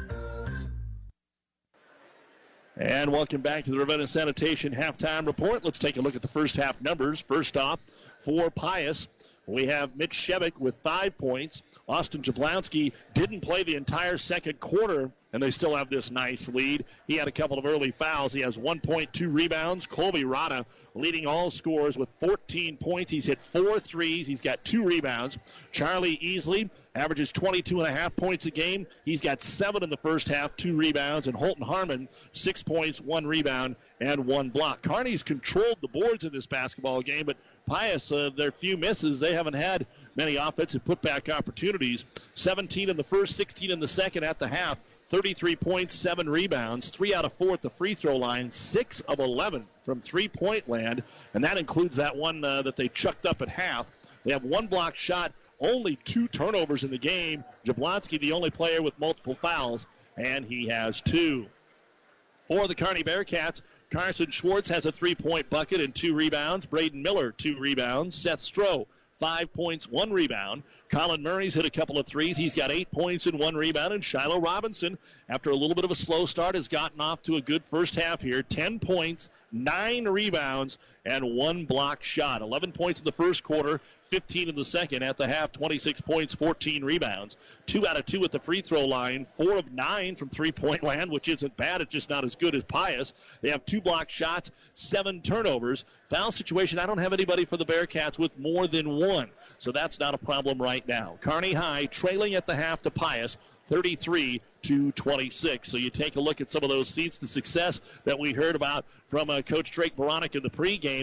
And welcome back to the Ravenna Sanitation Halftime Report. Let's take a look at the first half numbers. First off, for Pius, we have Mitch Shevick with five points. Austin Jablonski didn't play the entire second quarter, and they still have this nice lead. He had a couple of early fouls. He has one point two rebounds. Colby Rada leading all scorers with fourteen points. He's hit four threes. He's got two rebounds. Charlie Easley averages twenty-two and a half points a game. He's got seven in the first half, two rebounds. And Holton Harmon, six points, one rebound, and one block. Kearney's controlled the boards in this basketball game, but Pius, uh, their few misses, they haven't had many offensive putback opportunities. seventeen in the first, sixteen in the second at the half. thirty-three points, seven rebounds, three out of four at the free throw line, six of eleven from three-point land, and that includes that one uh, that they chucked up at half. They have one block shot, only two turnovers in the game. Jablonski, the only player with multiple fouls, and he has two. For the Kearney Bearcats, Carson Schwartz has a three-point bucket and two rebounds. Braden Miller, two rebounds. Seth Stroh, five points, one rebound. Colin Murray's hit a couple of threes. He's got eight points and one rebound. And Shiloh Robinson, after a little bit of a slow start, has gotten off to a good first half here. ten points, nine rebounds, and one block shot. eleven points in the first quarter, fifteen in the second. At the half, twenty-six points, fourteen rebounds. Two out of two at the free throw line. Four of nine from three-point land, which isn't bad. It's just not as good as Pius. They have two block shots, seven turnovers. Foul situation, I don't have anybody for the Bearcats with more than one. So that's not a problem right now. Kearney High trailing at the half to Pius, thirty-three to twenty-six. So you take a look at some of those seeds to success that we heard about from uh, Coach Drake Beranek in the pregame.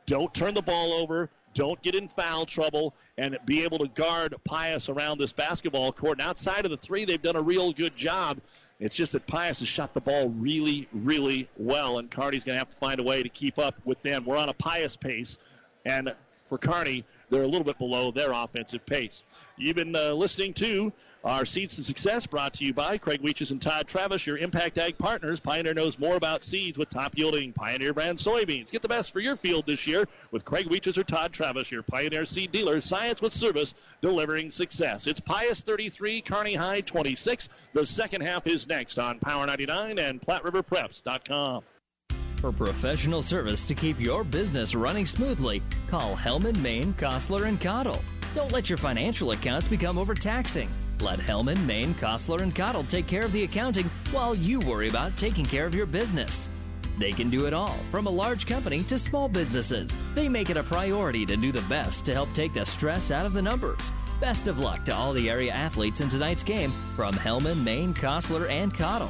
don't turn the ball over, don't get in foul trouble, and be able to guard Pius around this basketball court. And outside of the three, they've done a real good job. It's just that Pius has shot the ball really, really well, and Kearney's going to have to find a way to keep up with them. We're on a Pius pace, and for Kearney, they're a little bit below their offensive pace. You've been uh, listening to our Seeds to Success, brought to you by Craig Weeches and Todd Travis, your Impact Ag partners. Pioneer knows more about seeds with top-yielding Pioneer brand soybeans. Get the best for your field this year with Craig Weeches or Todd Travis, your Pioneer seed dealer. Science with service, delivering success. It's Pius thirty-three, Kearney High twenty-six. The second half is next on Power ninety-nine and Platte River Preps dot com. For professional service to keep your business running smoothly, call Hellman, Maine, Kostler, and Cottle. Don't let your financial accounts become overtaxing. Let Hellman, Maine, Kostler, and Cottle take care of the accounting while you worry about taking care of your business. They can do it all, from a large company to small businesses. They make it a priority to do the best to help take the stress out of the numbers. Best of luck to all the area athletes in tonight's game from Hellman, Maine, Kostler, and Cottle.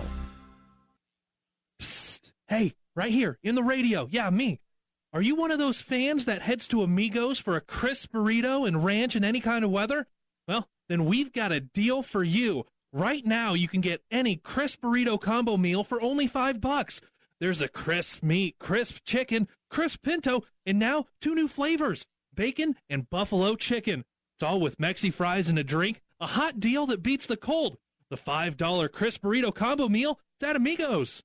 Psst. Hey, right here, in the radio. Yeah, me. Are you one of those fans that heads to Amigos for a crisp burrito and ranch in any kind of weather? Well, then we've got a deal for you. Right now, you can get any crisp burrito combo meal for only five bucks. There's a crisp meat, crisp chicken, crisp pinto, and now two new flavors, bacon and buffalo chicken. It's all with Mexi fries and a drink, a hot deal that beats the cold. The five dollar crisp burrito combo meal, it's at Amigos.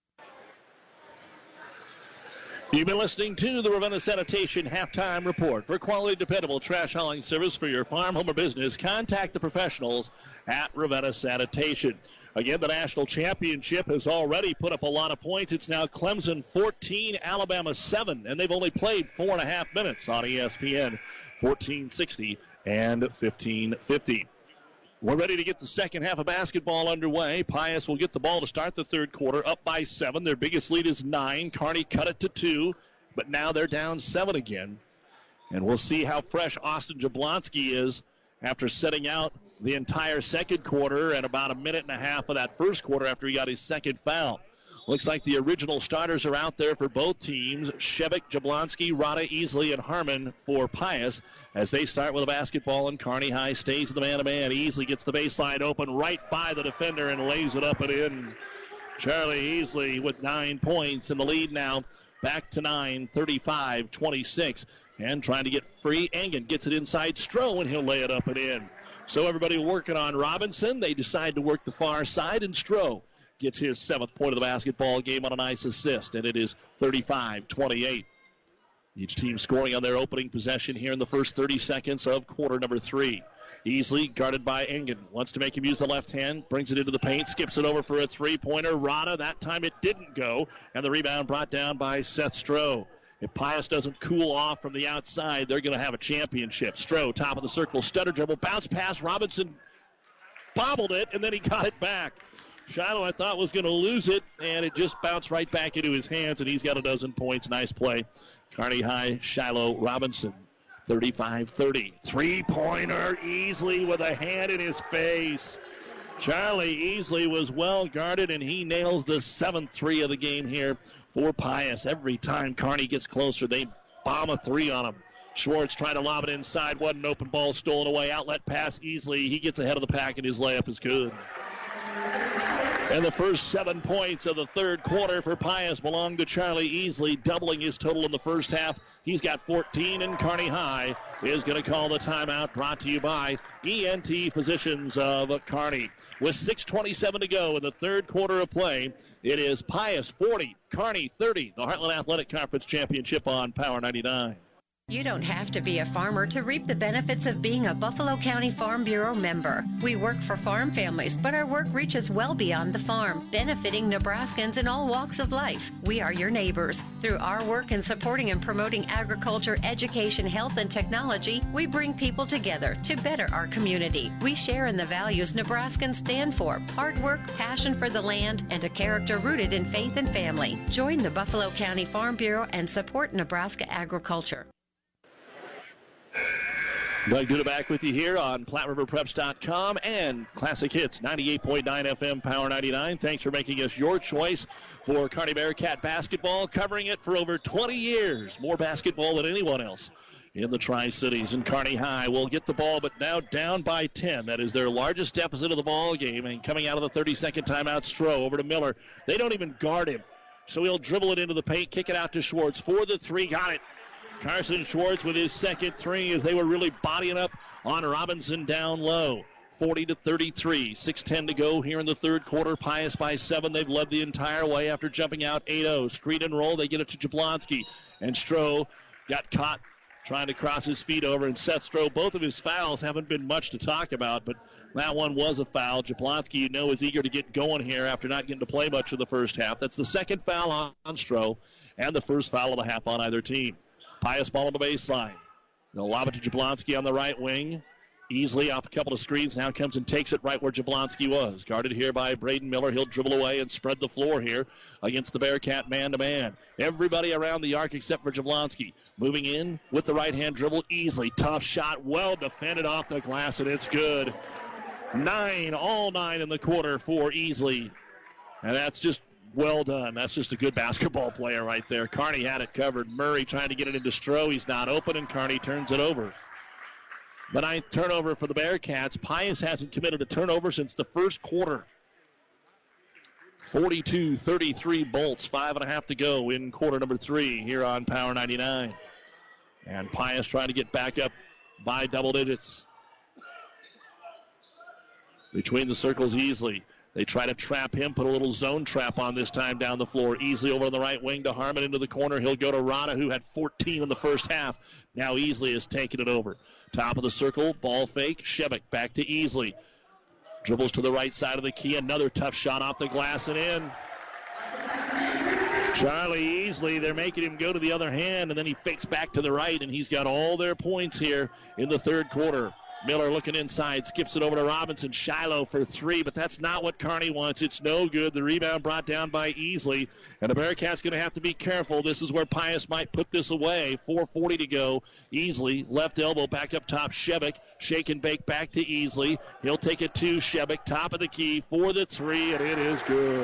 You've been listening to the Ravenna Sanitation Halftime Report. For quality, dependable trash hauling service for your farm, home, or business, contact the professionals at Ravenna Sanitation. Again, the national championship has already put up a lot of points. It's now Clemson fourteen, Alabama seven, and they've only played four and a half minutes on E S P N, fourteen sixty and fifteen fifty. We're ready to get the second half of basketball underway. Pius will get the ball to start the third quarter, up by seven. Their biggest lead is nine. Kearney cut it to two, but now they're down seven again. And we'll see how fresh Austin Jablonski is after setting out the entire second quarter and about a minute and a half of that first quarter after he got his second foul. Looks like the original starters are out there for both teams. Shevick, Jablonski, Rada, Easley, and Harmon for Pius as they start with a basketball, and Kearney High stays in the man-to-man. Easley gets the baseline open right by the defender and lays it up and in. Charlie Easley with nine points in the lead now. Back to nine, thirty-five twenty-six. And trying to get free. Engen gets it inside Stroh, and he'll lay it up and in. So everybody working on Robinson. They decide to work the far side, and Stroh gets his seventh point of the basketball game on a nice assist, and it is thirty-five twenty-eight. Each team scoring on their opening possession here in the first thirty seconds of quarter number three. Easley guarded by Engen. Wants to make him use the left hand. Brings it into the paint. Skips it over for a three-pointer. Rada, that time it didn't go. And the rebound brought down by Seth Stroh. If Pius doesn't cool off from the outside, they're going to have a championship. Stroh, top of the circle, stutter dribble, bounce pass. Robinson bobbled it, and then he got it back. Shiloh, I thought, was going to lose it, and it just bounced right back into his hands, and he's got a dozen points. Nice play. Kearney High, Shiloh Robinson, thirty-five thirty. Three-pointer, Easley with a hand in his face. Charlie Easley was well guarded, and he nails the seventh three of the game here for Pius. Every time Kearney gets closer, they bomb a three on him. Schwartz trying to lob it inside. Wasn't open ball stolen away. Outlet pass Easley. He gets ahead of the pack, and his layup is good. And the first seven points of the third quarter for Pius belong to Charlie Easley, doubling his total in the first half. He's got fourteen, and Kearney High is going to call the timeout, brought to you by E N T Physicians of Kearney. With six twenty-seven to go in the third quarter of play, it is Pius forty, Kearney thirty, the Heartland Athletic Conference Championship on Power ninety-nine. You don't have to be a farmer to reap the benefits of being a Buffalo County Farm Bureau member. We work for farm families, but our work reaches well beyond the farm, benefiting Nebraskans in all walks of life. We are your neighbors. Through our work in supporting and promoting agriculture, education, health, and technology, we bring people together to better our community. We share in the values Nebraskans stand for: hard work, passion for the land, and a character rooted in faith and family. Join the Buffalo County Farm Bureau and support Nebraska agriculture. Doug Duda back with you here on Platte River Preps dot com and Classic Hits ninety-eight point nine F M Power ninety-nine. Thanks for making us your choice for Kearney Bearcat basketball, covering it for over twenty years. More basketball than anyone else in the Tri-Cities. And Kearney High will get the ball, but now down by ten. That is their largest deficit of the ball game. And coming out of the thirty-second timeout, Stroh over to Miller. They don't even guard him, so he'll dribble it into the paint, kick it out to Schwartz for the three. Got it. Carson Schwartz with his second three as they were really bodying up on Robinson down low. forty to thirty-three. six ten to go here in the third quarter. Pius by seven. They've led the entire way after jumping out eight oh. Screen and roll. They get it to Jablonski. And Stroh got caught trying to cross his feet over. And Seth Stroh, both of his fouls haven't been much to talk about, but that one was a foul. Jablonski, you know, is eager to get going here after not getting to play much in the first half. That's the second foul on, on Stroh and the first foul of the half on either team. Pius ball on the baseline. They'll lob it to Jablonski on the right wing. Easily off a couple of screens. Now comes and takes it right where Jablonski was. Guarded here by Braden Miller. He'll dribble away and spread the floor here against the Bearcat man-to-man. Everybody around the arc except for Jablonski. Moving in with the right-hand dribble. Easily. Tough shot. Well defended off the glass, and it's good. Nine, all nine in the quarter for Easley. And that's just well done. That's just a good basketball player right there. Kearney had it covered. Murray trying to get it into Stroh. He's not open, and Kearney turns it over. The ninth turnover for the Bearcats. Pius hasn't committed a turnover since the first quarter. forty-two thirty-three Bolts. Five and a half to go in quarter number three here on Power ninety-nine. And Pius trying to get back up by double digits. Between the circles easily. They try to trap him, put a little zone trap on this time down the floor. Easily over on the right wing to Harmon into the corner. He'll go to Rada, who had fourteen in the first half. Now Easley is taking it over. Top of the circle, ball fake. Shebeck back to Easley. Dribbles to the right side of the key. Another tough shot off the glass and in. Charlie Easley, they're making him go to the other hand, and then he fakes back to the right, and he's got all their points here in the third quarter. Miller looking inside, skips it over to Robinson. Shiloh for three, but that's not what Kearney wants. It's no good. The rebound brought down by Easley, and the Bearcats going to have to be careful. This is where Pius might put this away. four forty to go. Easley, left elbow, back up top. Shebeck, shake and bake back to Easley. He'll take it to Shebeck, top of the key for the three, and it is good.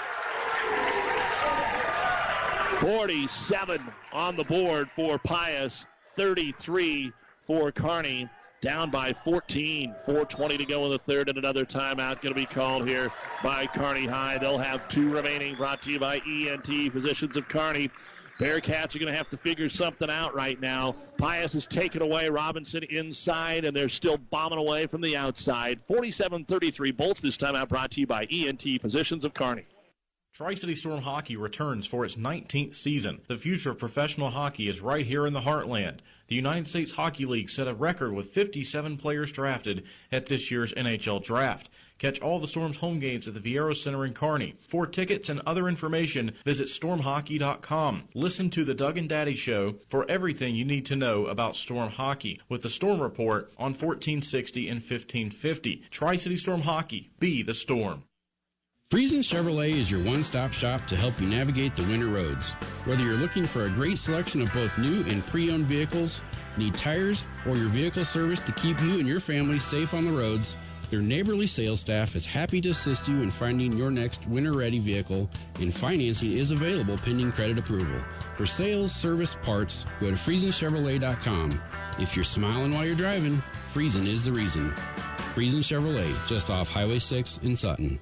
forty-seven on the board for Pius, thirty-three for Kearney. Down by fourteen. four twenty to go in the third, and another timeout going to be called here by Kearney High. They'll have two remaining, brought to you by E N T Physicians of Kearney. Bearcats are going to have to figure something out right now. Pius has taken away Robinson inside, and they're still bombing away from the outside. forty-seven thirty-three Bolts, this timeout brought to you by E N T Physicians of Kearney. Tri-City Storm Hockey returns for its nineteenth season. The future of professional hockey is right here in the heartland. The United States Hockey League set a record with fifty-seven players drafted at this year's N H L Draft. Catch all the Storm's home games at the Viero Center in Kearney. For tickets and other information, visit storm hockey dot com. Listen to the Doug and Daddy Show for everything you need to know about Storm Hockey with the Storm Report on fourteen sixty and fifteen fifty. Tri-City Storm Hockey, be the Storm. Friesen Chevrolet is your one-stop shop to help you navigate the winter roads. Whether you're looking for a great selection of both new and pre-owned vehicles, need tires, or your vehicle service to keep you and your family safe on the roads, their neighborly sales staff is happy to assist you in finding your next winter-ready vehicle, and financing is available pending credit approval. For sales, service, parts, go to friesen chevrolet dot com. If you're smiling while you're driving, Friesen is the reason. Friesen Chevrolet, just off Highway six in Sutton.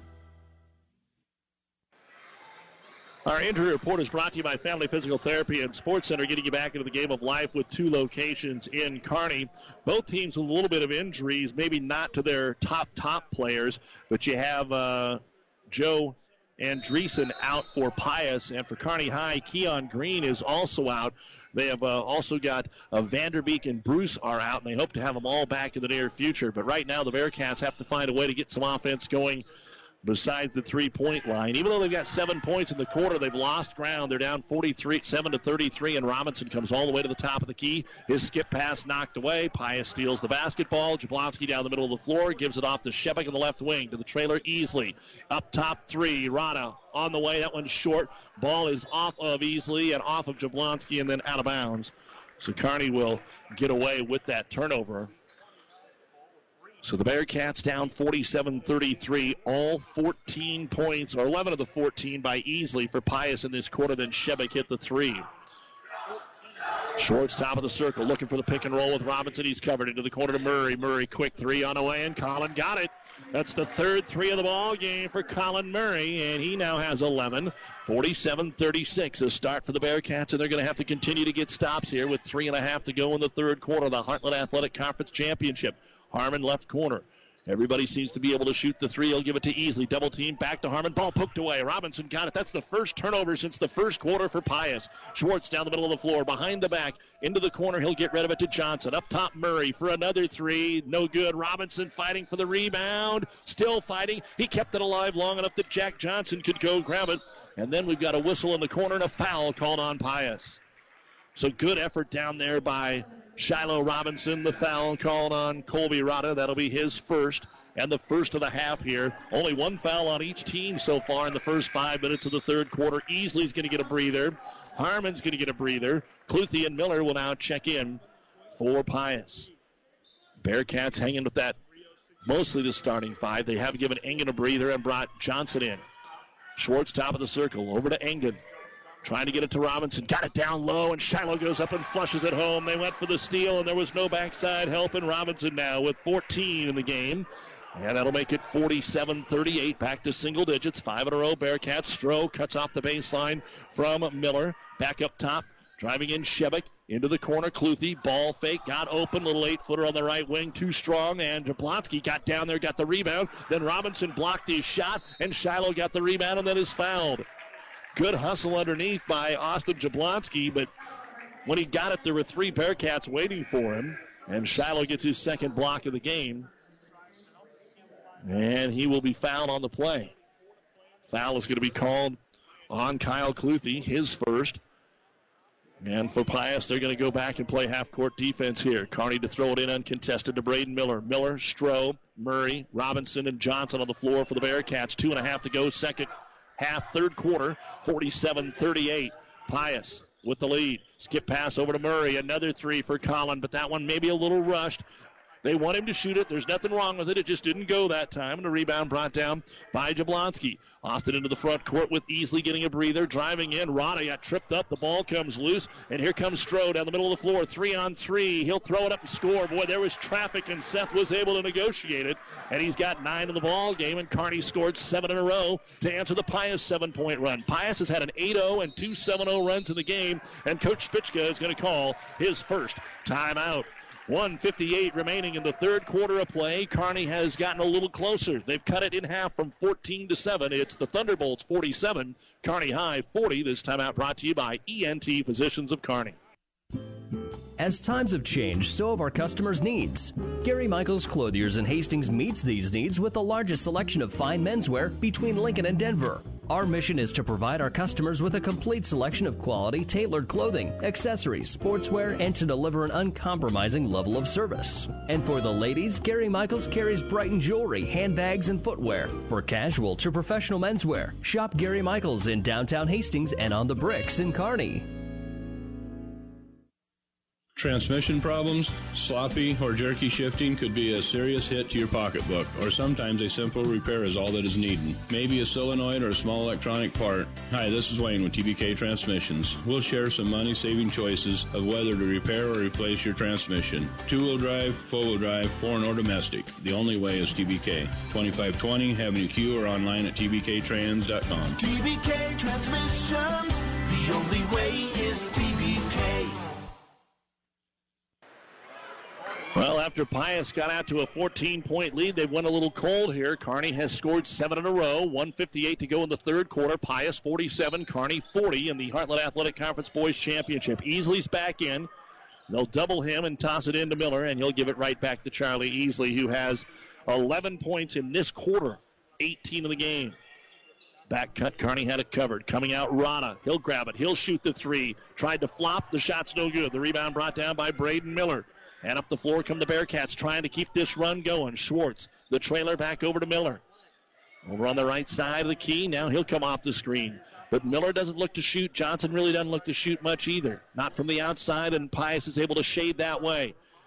Our injury report is brought to you by Family Physical Therapy and Sports Center, getting you back into the game of life with two locations in Kearney. Both teams with a little bit of injuries, maybe not to their top, top players, but you have uh, Joe Andreessen out for Pius, and for Kearney High, Keon Green is also out. They have uh, also got uh, Vanderbeek and Bruce are out, and they hope to have them all back in the near future. But right now the Bearcats have to find a way to get some offense going besides the three-point line. Even though they've got seven points in the quarter, they've lost ground. They're down forty-three, seven to thirty-three, and Robinson comes all the way to the top of the key. His skip pass knocked away. Pius steals the basketball. Jablonski down the middle of the floor, gives it off to Shebeck on the left wing, to the trailer Easley. Up top three, Rada on the way. That one's short. Ball is off of Easley and off of Jablonski and then out of bounds. So Kearney will get away with that turnover. So the Bearcats down forty-seven thirty-three, all fourteen points, or eleven of the fourteen by Easley for Pius in this quarter. Then Shebeck hit the three. Schwartz, top of the circle, looking for the pick and roll with Robinson. He's covered into the corner to Murray. Murray, quick three on the way, and Colin got it. That's the third three of the ball game for Colin Murray, and he now has eleven. forty-seven thirty-six, a start for the Bearcats, and they're going to have to continue to get stops here with three and a half to go in the third quarter of the Heartland Athletic Conference Championship. Harmon left corner. Everybody seems to be able to shoot the three. He'll give it to Easley. Double team back to Harmon. Ball poked away. Robinson got it. That's the first turnover since the first quarter for Pius. Schwartz down the middle of the floor. Behind the back. Into the corner. He'll get rid of it to Johnson. Up top, Murray for another three. No good. Robinson fighting for the rebound. Still fighting. He kept it alive long enough that Jack Johnson could go grab it. And then we've got a whistle in the corner and a foul called on Pius. So good effort down there by Shiloh Robinson. The foul called on Colby Rada. That'll be his first and the first of the half here. Only one foul on each team so far in the first five minutes of the third quarter. Easley's going to get a breather. Harmon's going to get a breather. Cluthy and Miller will now check in for Pius. Bearcats hanging with that, mostly the starting five. They have given Engen a breather and brought Johnson in. Schwartz top of the circle. Over to Engen. Trying to get it to Robinson. Got it down low, and Shiloh goes up and flushes it home. They went for the steal, and there was no backside help. And Robinson now with fourteen in the game. And that'll make it forty-seven thirty-eight. Back to single digits. Five in a row. Bearcats. Stroh cuts off the baseline from Miller. Back up top. Driving in Shebeck. Into the corner. Cluthy. Ball fake. Got open. Little eight-footer on the right wing. Too strong. And Jablonski got down there. Got the rebound. Then Robinson blocked his shot. And Shiloh got the rebound and then is fouled. Good hustle underneath by Austin Jablonski, but when he got it, there were three Bearcats waiting for him, and Shiloh gets his second block of the game, and he will be fouled on the play. Foul is going to be called on Kyle Cluthy, his first, and for Pius, they're going to go back and play half-court defense here. Kearney to throw it in uncontested to Braden Miller. Miller, Stroh, Murray, Robinson, and Johnson on the floor for the Bearcats. Two and a half to go, second half, third quarter, forty-seven thirty-eight. Pius with the lead. Skip pass over to Murray. Another three for Colin, but that one maybe a little rushed. They want him to shoot it. There's nothing wrong with it. It just didn't go that time. And the rebound brought down by Jablonski. Austin into the front court with Easley getting a breather. Driving in. Rada got tripped up. The ball comes loose. And here comes Stroh down the middle of the floor. Three on three. He'll throw it up and score. Boy, there was traffic, and Seth was able to negotiate it. And he's got nine in the ball game. And Kearney scored seven in a row to answer the Pius seven-point run. Pius has had an eight oh and two seven oh runs in the game. And Coach Spitzka is going to call his first timeout. one fifty-eight remaining in the third quarter of play. Kearney has gotten a little closer. They've cut it in half from fourteen to seven. It's the Thunderbolts forty-seven, Kearney High forty. This timeout brought to you by E N T Physicians of Kearney. As times have changed, so have our customers' needs. Gary Michaels Clothiers in Hastings meets these needs with the largest selection of fine menswear between Lincoln and Denver. Our mission is to provide our customers with a complete selection of quality, tailored clothing, accessories, sportswear, and to deliver an uncompromising level of service. And for the ladies, Gary Michaels carries Brighton jewelry, handbags, and footwear. For casual to professional menswear, shop Gary Michaels in downtown Hastings and on the Bricks in Kearney. Transmission problems, sloppy or jerky shifting could be a serious hit to your pocketbook, or sometimes a simple repair is all that is needed. Maybe a solenoid or a small electronic part. Hi, this is Wayne with T B K Transmissions. We'll share some money-saving choices of whether to repair or replace your transmission. Two-wheel drive, four-wheel drive, foreign or domestic. The only way is T B K. twenty-five twenty Avenue Q or online at t b k trans dot com. T B K Transmissions, the only way is T B K. Well, after Pius got out to a fourteen-point lead, they went a little cold here. Kearney has scored seven in a row. one fifty-eight to go in the third quarter. Pius forty-seven, Kearney forty in the Heartland Athletic Conference Boys Championship. Easley's back in. They'll double him and toss it into Miller, and he'll give it right back to Charlie Easley, who has eleven points in this quarter, eighteen in the game. Back cut, Kearney had it covered. Coming out, Rada. He'll grab it. He'll shoot the three. Tried to flop. The shot's no good. The rebound brought down by Braden Miller. And up the floor come the Bearcats, trying to keep this run going. Schwartz, the trailer, back over to Miller. Over on the right side of the key. Now he'll come off the screen. But Miller doesn't look to shoot. Johnson really doesn't look to shoot much either. Not from the outside, and Pius is able to shade that way.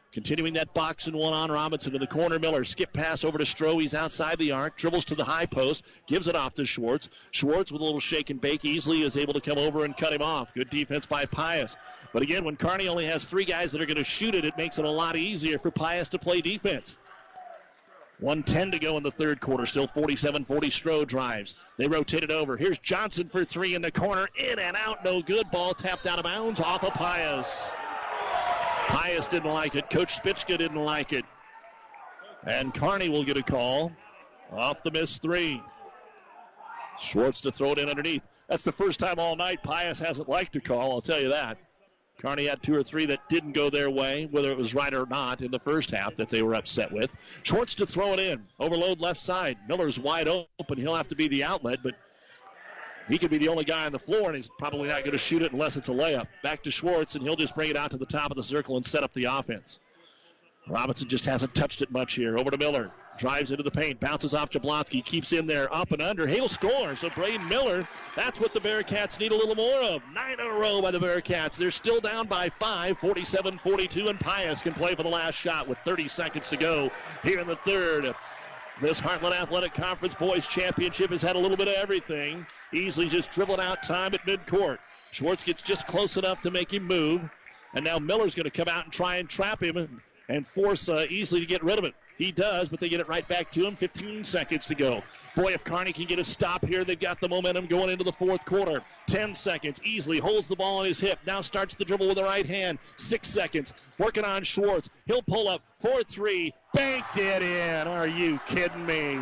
Continuing that box and one on Robinson to the corner. Miller, skip pass over to Stroh. He's outside the arc, dribbles to the high post, gives it off to Schwartz. Schwartz with a little shake and bake easily is able to come over and cut him off. Good defense by Pius. But again, when Kearney only has three guys that are going to shoot it, it makes it a lot easier for Pius to play defense. one ten to go in the third quarter. Still forty-seven forty. Stroh drives. They rotate it over. Here's Johnson for three in the corner. In and out. No good. Ball tapped out of bounds off of Pius. Pius didn't like it. Coach Spitzka didn't like it. And Kearney will get a call off the missed three. Schwartz to throw it in underneath. That's the first time all night Pius hasn't liked a call, I'll tell you that. Kearney had two or three that didn't go their way, whether it was right or not, in the first half that they were upset with. Schwartz to throw it in. Overload left side. Miller's wide open. He'll have to be the outlet, but he could be the only guy on the floor, and he's probably not going to shoot it unless it's a layup. Back to Schwartz, and he'll just bring it out to the top of the circle and set up the offense. Robinson just hasn't touched it much here. Over to Miller. Drives into the paint. Bounces off Jablonski. Keeps in there. Up and under. He'll score. So Braden Miller, that's what the Bearcats need a little more of. Nine in a row by the Bearcats. They're still down by five. forty-seven forty-two, and Pius can play for the last shot with thirty seconds to go here in the third. This Heartland Athletic Conference Boys Championship has had a little bit of everything. Easily just dribbling out time at midcourt. Schwartz gets just close enough to make him move. And now Miller's going to come out and try and trap him and, and force uh, Easley to get rid of it. He does, but they get it right back to him. fifteen seconds to go. Boy, if Kearney can get a stop here, they've got the momentum going into the fourth quarter. ten seconds. Easley holds the ball on his hip. Now starts the dribble with the right hand. Six seconds. Working on Schwartz. He'll pull up. four three. Banked it in. Are you kidding me?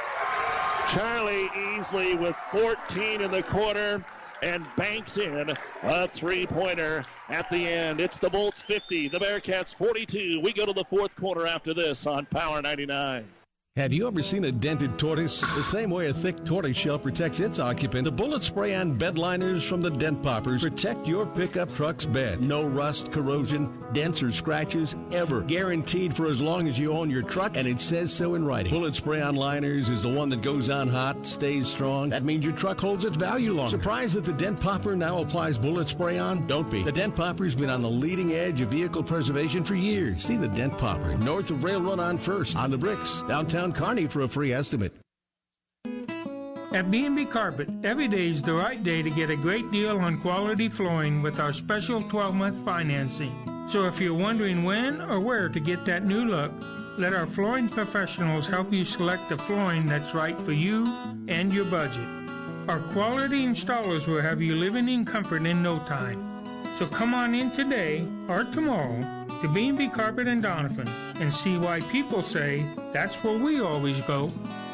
Charlie Easley with fourteen in the quarter and banks in a three-pointer at the end. It's the Bolts fifty, the Bearcats forty-two. We go to the fourth quarter after this on Power ninety-nine. Have you ever seen a dented tortoise? The same way a thick tortoise shell protects its occupant, the Bullet Spray-On bed liners from the Dent Poppers protect your pickup truck's bed. No rust, corrosion, dents, or scratches ever. Guaranteed for as long as you own your truck, and it says so in writing. Bullet Spray-On liners is the one that goes on hot, stays strong. That means your truck holds its value longer. Surprised that the Dent Popper now applies Bullet Spray-On? Don't be. The Dent Popper's been on the leading edge of vehicle preservation for years. See the Dent Popper north of Railroad on First, on the Bricks, downtown Kearney for a free estimate. At B and B Carpet, every day is the right day to get a great deal on quality flooring with our special twelve-month financing. So if you're wondering when or where to get that new look, let our flooring professionals help you select the flooring that's right for you and your budget. Our quality installers will have you living in comfort in no time. So come on in today or tomorrow to B and B Carpet in Donovan and see why people say that's where we always go.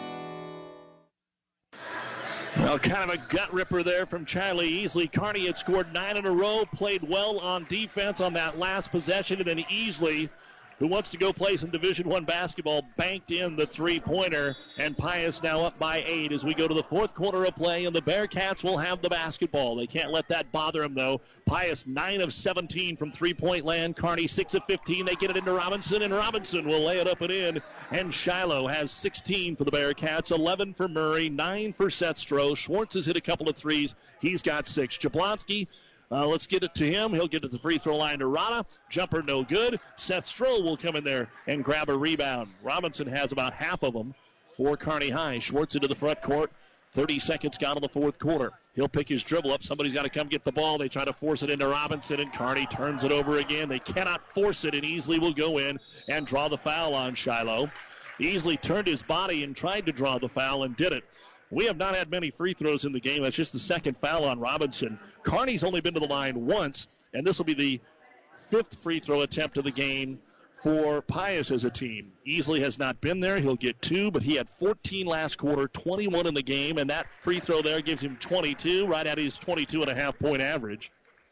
Well, kind of a gut ripper there from Charlie Easley. Kearney had scored nine in a row, played well on defense on that last possession, and then Easley, who wants to go play some Division One basketball, banked in the three-pointer, and Pius now up by eight as we go to the fourth quarter of play, and the Bearcats will have the basketball. They can't let that bother them, though. Pius nine of seventeen from three-point land. Kearney six of fifteen. They get it into Robinson, and Robinson will lay it up and in. And Shiloh has sixteen for the Bearcats, eleven for Murray, nine for Seth Stroh. Schwartz has hit a couple of threes. He's got six. Jablonski, Uh, let's get it to him. He'll get to the free throw line to Rana. Jumper no good. Seth Stroh will come in there and grab a rebound. Robinson has about half of them for Kearney High. Schwartz into the front court. thirty seconds gone in the fourth quarter. He'll pick his dribble up. Somebody's got to come get the ball. They try to force it into Robinson, and Kearney turns it over again. They cannot force it, and Easley will go in and draw the foul on Shiloh. Easley turned his body and tried to draw the foul and did it. We have not had many free throws in the game. That's just the second foul on Robinson. Kearney's only been to the line once, and this will be the fifth free throw attempt of the game for Pius as a team. Easley has not been there. He'll get two, but he had fourteen last quarter, twenty-one in the game, and that free throw there gives him twenty-two, right at his twenty-two and a half point average.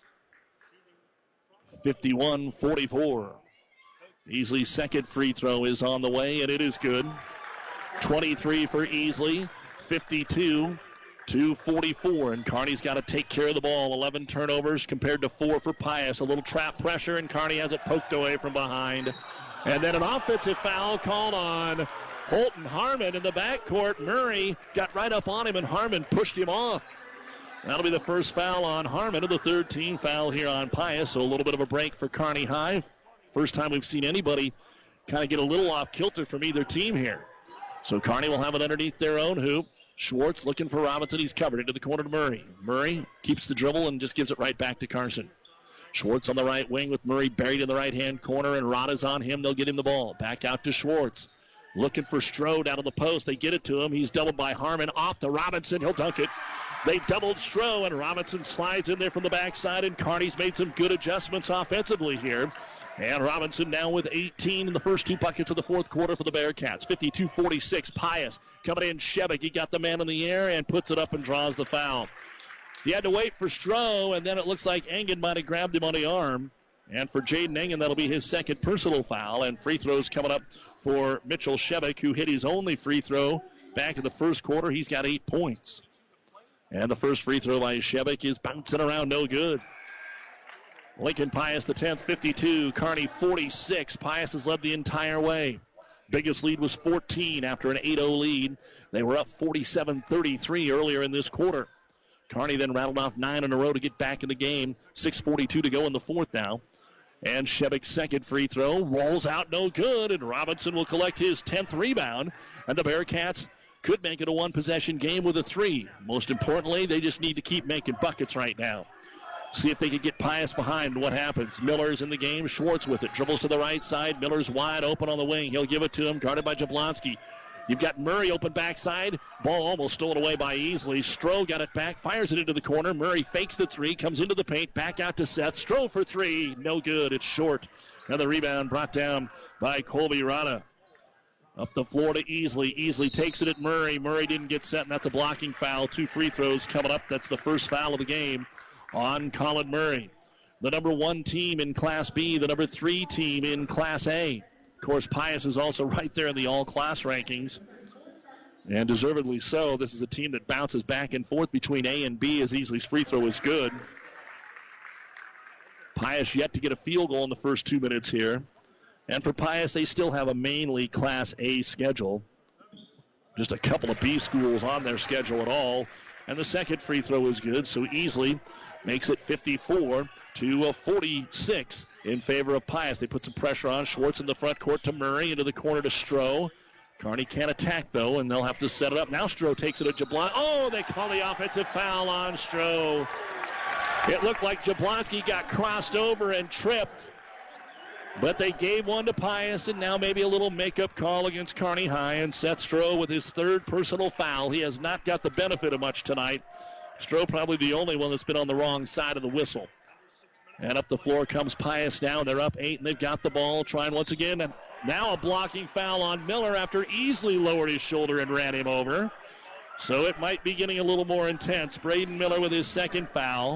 fifty-one forty-four. Easley's second free throw is on the way, and it is good. twenty-three for Easley. fifty-two to forty-four, and Kearney's got to take care of the ball. eleven turnovers compared to four for Pius. A little trap pressure, and Kearney has it poked away from behind. And then an offensive foul called on Holton Harmon in the backcourt. Murray got right up on him, and Harmon pushed him off. That'll be the first foul on Harmon, and the third team foul here on Pius, so a little bit of a break for Kearney High. First time we've seen anybody kind of get a little off kilter from either team here. So Kearney will have it underneath their own hoop. Schwartz looking for Robinson. He's covered into the corner to Murray. Murray keeps the dribble and just gives it right back to Carson. Schwartz on the right wing with Murray buried in the right-hand corner, and Rada's on him. They'll get him the ball. Back out to Schwartz. Looking for Strode out of the post. They get it to him. He's doubled by Harmon. Off to Robinson. He'll dunk it. They doubled Stroh, and Robinson slides in there from the backside, and Kearney's made some good adjustments offensively here. And Robinson now with eighteen in the first two buckets of the fourth quarter for the Bearcats. fifty-two forty-six. Pius coming in. Shebeck. He got the man in the air and puts it up and draws the foul. He had to wait for Stroh, and then it looks like Engen might have grabbed him on the arm. And for Jaden Engen, that'll be his second personal foul. And free throws coming up for Mitchell Shebeck, who hit his only free throw back in the first quarter. He's got eight points. And the first free throw by Shebeck is bouncing around, no good. Lincoln Pius, the tenth, fifty-two. Kearney, forty-six. Pius has led the entire way. Biggest lead was fourteen after an eight oh lead. They were up forty-seven thirty-three earlier in this quarter. Kearney then rattled off nine in a row to get back in the game. six forty-two to go in the fourth now. And Shebeck's second free throw rolls out, no good, and Robinson will collect his tenth rebound. And the Bearcats could make it a one-possession game with a three. Most importantly, they just need to keep making buckets right now. See if they can get Pius behind. What happens? Miller's in the game. Schwartz with it. Dribbles to the right side. Miller's wide open on the wing. He'll give it to him. Guarded by Jablonski. You've got Murray open backside. Ball almost stolen away by Easley. Stroh got it back. Fires it into the corner. Murray fakes the three. Comes into the paint. Back out to Seth. Stroh for three. No good. It's short. Another rebound brought down by Colby Rada. Up the floor to Easley. Easley takes it at Murray. Murray didn't get set, and that's a blocking foul. Two free throws coming up. That's the first foul of the game on Colin Murray. The number one team in Class B, the number three team in Class A. Of course, Pius is also right there in the all-class rankings, and deservedly so. This is a team that bounces back and forth between A and B as Easley's free throw is good. Pius yet to get a field goal in the first two minutes here. And for Pius, they still have a mainly Class A schedule. Just a couple of B schools on their schedule at all. And the second free throw is good, so Easley makes it fifty-four to forty-six in favor of Pius. They put some pressure on. Schwartz in the front court to Murray, into the corner to Stroh. Kearney can't attack, though, and they'll have to set it up. Now Stroh takes it to Jablonski. Oh, they call the offensive foul on Stroh. It looked like Jablonski got crossed over and tripped. But they gave one to Pius, and now maybe a little makeup call against Kearney High. And Seth Stroh with his third personal foul. He has not got the benefit of much tonight. Stroh probably the only one that's been on the wrong side of the whistle. And up the floor comes Pius now. They're up eight, and they've got the ball. Trying once again. And now a blocking foul on Miller after Easley lowered his shoulder and ran him over. So it might be getting a little more intense. Braden Miller with his second foul.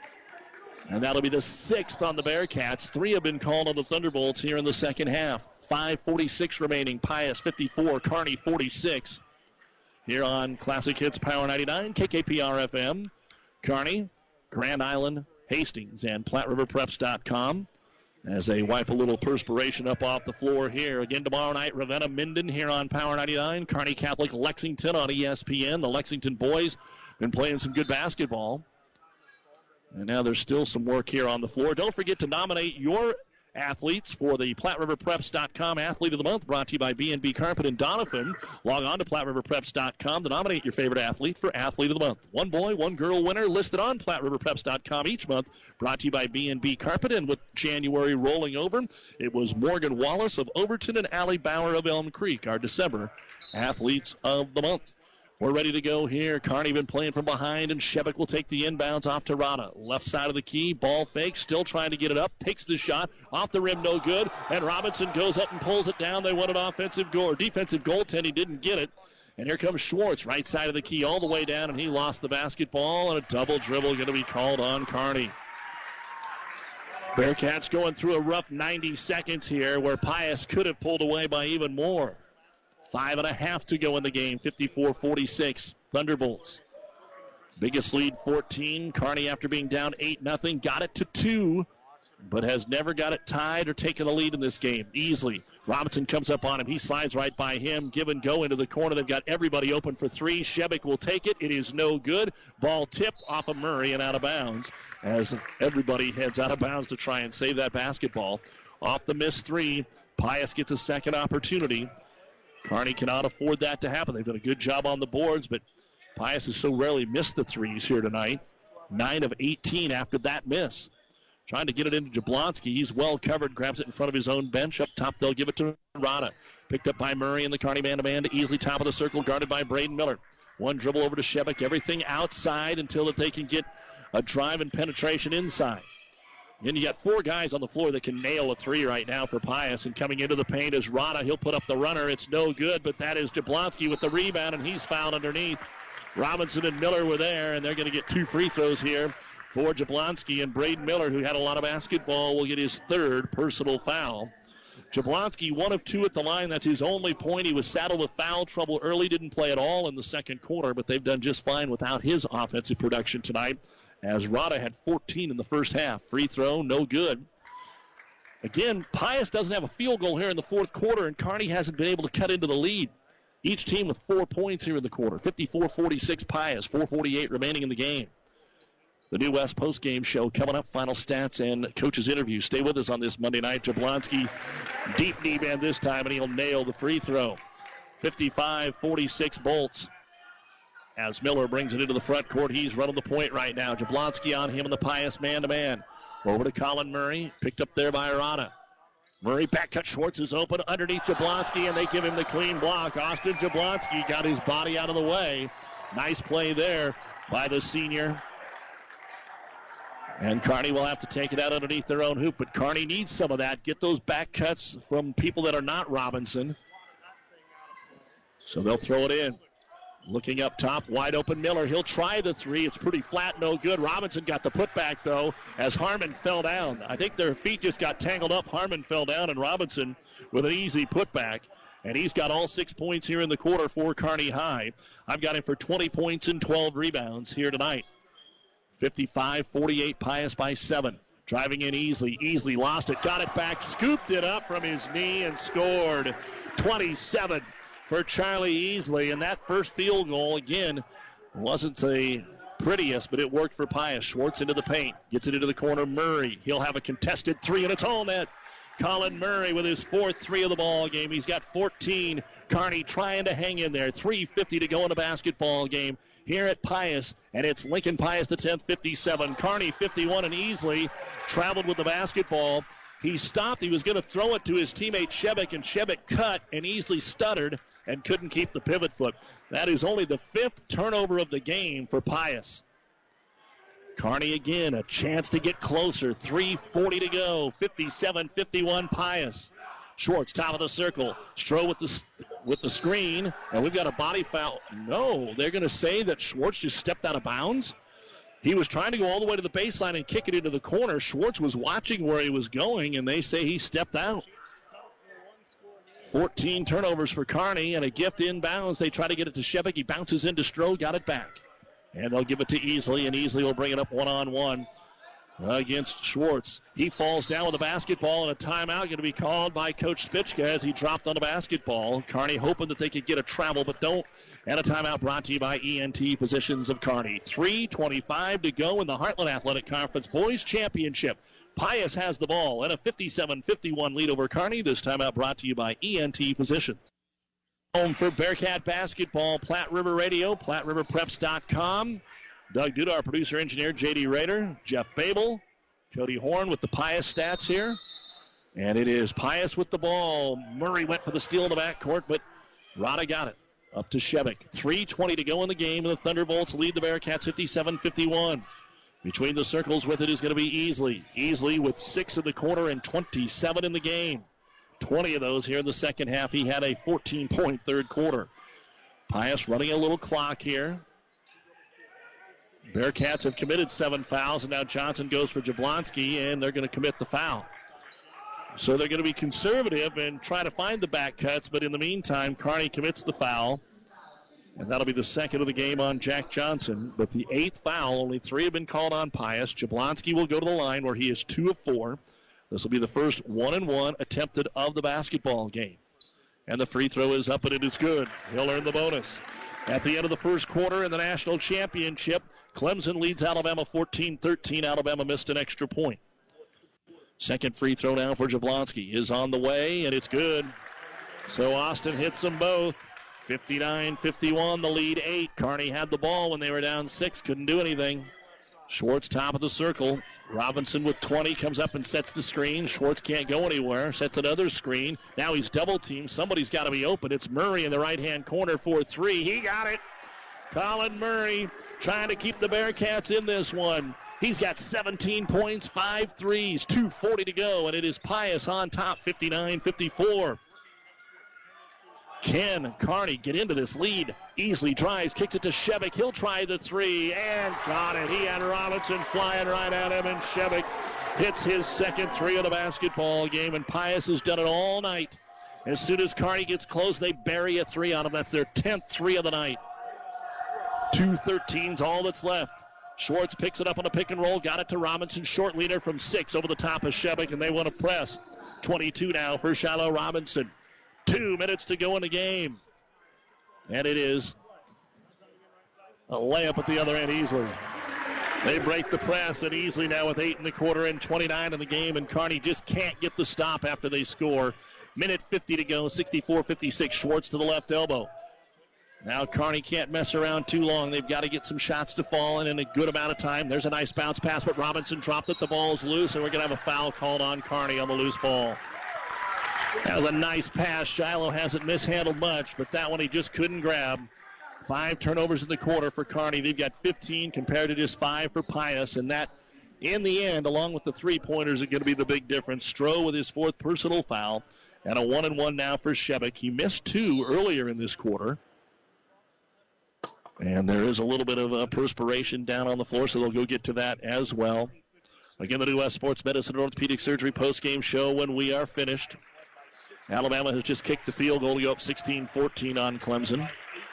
And that'll be the sixth on the Bearcats. Three have been called on the Thunderbolts here in the second half. five forty-six remaining. Pius fifty-four, Kearney forty-six. Here on Classic Hits Power ninety-nine, K K P R F M. Kearney, Grand Island, Hastings, and Platte River Preps dot com. As they wipe a little perspiration up off the floor here. Again tomorrow night, Ravenna Minden here on Power ninety-nine. Kearney Catholic Lexington on E S P N. The Lexington boys been playing some good basketball. And now there's still some work here on the floor. Don't forget to nominate your athletes for the Platte River Preps dot com Athlete of the Month, brought to you by B and B Carpet in Doniphan. Log on to Platte River Preps dot com to nominate your favorite athlete for Athlete of the Month. One boy, one girl winner listed on Platte River Preps dot com each month, brought to you by B and B Carpet. And with January rolling over, it was Morgan Wallace of Overton and Allie Bauer of Elm Creek, our December Athletes of the Month. We're ready to go here. Kearney been playing from behind, and Shebeck will take the inbounds off to Rada. Left side of the key, ball fake, still trying to get it up. Takes the shot, off the rim, no good. And Robinson goes up and pulls it down. They want an offensive goal, or defensive goaltending, didn't get it. And here comes Schwartz, right side of the key, all the way down, and he lost the basketball, and a double dribble going to be called on Kearney. Bearcats going through a rough ninety seconds here, where Pius could have pulled away by even more. Five and a half to go in the game, fifty-four forty-six, Thunderbolts. Biggest lead, fourteen. Kearney, after being down eight nothing, got it to two, but has never got it tied or taken a lead in this game. Easily. Robinson comes up on him. He slides right by him. Give and go into the corner. They've got everybody open for three. Shebeck will take it. It is no good. Ball tipped off of Murray and out of bounds as everybody heads out of bounds to try and save that basketball. off the missed three. Pius gets a second opportunity. Kearney cannot afford that to happen. They've done a good job on the boards, but Pius has so rarely missed the threes here tonight. nine of eighteen after that miss. Trying to get it into Jablonski. He's well covered, grabs it in front of his own bench. Up top, they'll give it to Rada. Picked up by Murray in the Kearney man-to-man to easily top of the circle, guarded by Braden Miller. One dribble over to Shevik. Everything outside until that they can get a drive and penetration inside. Then you got four guys on the floor that can nail a three right now for Pius. And coming into the paint is Rada. He'll put up the runner. It's no good, but that is Jablonski with the rebound, and he's fouled underneath. Robinson and Miller were there, and they're going to get two free throws here for Jablonski. And Braden Miller, who had a lot of basketball, will get his third personal foul. Jablonski, one of two at the line. That's his only point. He was saddled with foul trouble early, didn't play at all in the second quarter, but they've done just fine without his offensive production tonight, as Rada had fourteen in the first half. Free throw, no good. Again, Pius doesn't have a field goal here in the fourth quarter, and Kearney hasn't been able to cut into the lead. Each team with four points here in the quarter. fifty-four forty-six Pius, four forty-eight remaining in the game. The New West postgame show coming up. Final stats and coach's interview. Stay with us on this Monday night. Jablonski, deep knee bend this time, and he'll nail the free throw. fifty-five forty-six Bolts. As Miller brings it into the front court, he's running the point right now. Jablonski on him in the Pius man-to-man. Over to Colin Murray, picked up there by Arana. Murray back cut. Schwartz is open underneath Jablonski, and they give him the clean block. Austin Jablonski got his body out of the way. Nice play there by the senior. And Kearney will have to take it out underneath their own hoop, but Kearney needs some of that. Get those back cuts from people that are not Robinson. So they'll throw it in. Looking up top, wide open Miller. He'll try the three. It's pretty flat, no good. Robinson got the putback, though, as Harmon fell down. I think their feet just got tangled up. Harmon fell down, and Robinson with an easy putback. And he's got all six points here in the quarter for Kearney High. I've got him for twenty points and twelve rebounds here tonight. fifty-five forty-eight, Pius by seven. Driving in easily. Easily lost it. Got it back. Scooped it up from his knee and scored. twenty-seven for Charlie Easley. And that first field goal, again, wasn't the prettiest, but it worked for Pius. Schwartz into the paint. Gets it into the corner. Murray. He'll have a contested three, and it's all net. Colin Murray with his fourth three of the ball game. He's got fourteen. Kearney trying to hang in there. three fifty to go in the basketball game here at Pius, and it's Lincoln Pius the tenth, fifty-seven. Kearney fifty-one, and Easley traveled with the basketball. He stopped. He was going to throw it to his teammate Shevik, and Shevik cut, and Easley stuttered and couldn't keep the pivot foot. That is only the fifth turnover of the game for Pius. Kearney again, a chance to get closer. three forty to go. fifty-seven fifty-one Pius. Schwartz, top of the circle. Stroh with the with the screen, and we've got a body foul. No, they're going to say that Schwartz just stepped out of bounds. He was trying to go all the way to the baseline and kick it into the corner. Schwartz was watching where he was going, and they say he stepped out. fourteen turnovers for Kearney, and a gift inbounds. They try to get it to Shevik. He bounces into Stroh, got it back. And they'll give it to Easley, and Easley will bring it up one-on-one against Schwartz. He falls down with the basketball, and a timeout going to be called by Coach Spitchka as he dropped on the basketball. Kearney hoping that they could get a travel, but don't. And a timeout brought to you by E N T Physicians of Kearney. three twenty-five to go in the Heartland Athletic Conference Boys Championship. Pius has the ball and a fifty-seven fifty-one lead over Kearney. This timeout brought to you by E N T Physicians. Home for Bearcat basketball, Platte River Radio, Platte River Preps dot com. Doug Duda, our producer engineer, J D Rader, Jeff Babel, Cody Horn with the Pius stats here. And it is Pius with the ball. Murray went for the steal in the backcourt, but Rada got it. Up to Shevik. three twenty to go in the game, and the Thunderbolts lead the Bearcats fifty-seven fifty-one. Between the circles with it is going to be Easley. Easley with six in the quarter and twenty-seven in the game. twenty of those here in the second half. He had a fourteen-point third quarter. Pius running a little clock here. Bearcats have committed seven fouls, and now Johnson goes for Jablonski, and they're going to commit the foul. So they're going to be conservative and try to find the back cuts, but in the meantime, Kearney commits the foul, and that'll be the second of the game on Jack Johnson. But the eighth foul, only three have been called on Pius. Jablonski will go to the line where he is two of four. This will be the first one-and-one attempted of the basketball game. And the free throw is up, and it is good. He'll earn the bonus. At the end of the first quarter in the national championship, Clemson leads Alabama fourteen thirteen. Alabama missed an extra point. Second free throw now for Jablonski is on the way, and it's good. So Austin hits them both. fifty-nine fifty-one, the lead eight. Kearney had the ball when they were down six, couldn't do anything. Schwartz top of the circle. Robinson with twenty comes up and sets the screen. Schwartz can't go anywhere. Sets another screen. Now he's double teamed. Somebody's got to be open. It's Murray in the right-hand corner for three. He got it. Colin Murray trying to keep the Bearcats in this one. He's got seventeen points, five threes, two forty to go, and it is Pius on top, fifty-nine fifty-four. Can Kearney get into this lead? Easily drives, kicks it to Shevick. He'll try the three, and got it. He had Robinson flying right at him, and Shevick hits his second three of the basketball game, and Pius has done it all night. As soon as Kearney gets close, they bury a three on him. That's their tenth three of the night. two thirteen's all that's left. Schwartz picks it up on a pick and roll, got it to Robinson. Short leader from six over the top of Shevick, and they want to press. twenty-two now for Shiloh Robinson. Two minutes to go in the game. And it is a layup at the other end easily. They break the press, and easily now with eight in the quarter and twenty-nine in the game, and Kearney just can't get the stop after they score. Minute fifty to go, sixty-four fifty-six. Schwartz to the left elbow. Now Kearney can't mess around too long. They've got to get some shots to fall in in a good amount of time. There's a nice bounce pass, but Robinson dropped it. The ball's loose, and we're going to have a foul called on Kearney on the loose ball. That was a nice pass. Shiloh hasn't mishandled much, but that one he just couldn't grab. Five turnovers in the quarter for Kearney. They've got fifteen compared to just five for Pius, and that, in the end, along with the three-pointers, are going to be the big difference. Stroh with his fourth personal foul, and a one-and-one now for Shevick. He missed two earlier in this quarter. And there is a little bit of uh, perspiration down on the floor, so they'll go get to that as well. Again, the New West Sports Medicine and Orthopedic Surgery post-game show when we are finished. Alabama has just kicked the field goal to go up sixteen fourteen on Clemson.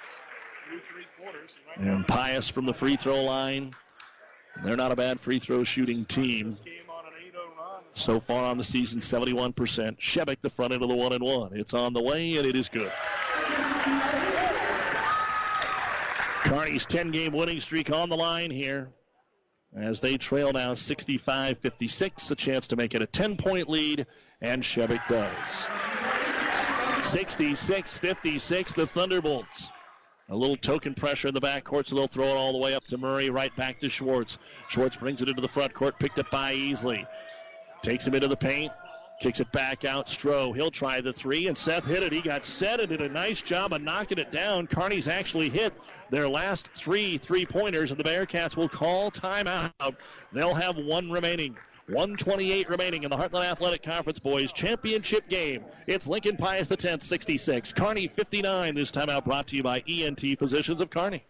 And Pius from the free throw line. They're not a bad free throw shooting team. So far on the season, seventy-one percent. Shevick, the front end of the one and one. It's on the way, and it is good. Kearney's ten-game winning streak on the line here as they trail now sixty-five fifty-six, a chance to make it a ten-point lead, and Shevick does. sixty-six fifty-six, the Thunderbolts. A little token pressure in the backcourt, so they'll throw it all the way up to Murray, right back to Schwartz. Schwartz brings it into the front court, picked up by Easley. Takes him into the paint, kicks it back out. Stroh, he'll try the three, and Seth hit it. He got set and did a nice job of knocking it down. Kearney's actually hit their last three three-pointers, and the Bearcats will call timeout. They'll have one remaining. one twenty-eight remaining in the Heartland Athletic Conference Boys Championship game. It's Lincoln Pius the tenth, sixty-six. Kearney fifty-nine. This timeout brought to you by E N T Physicians of Kearney.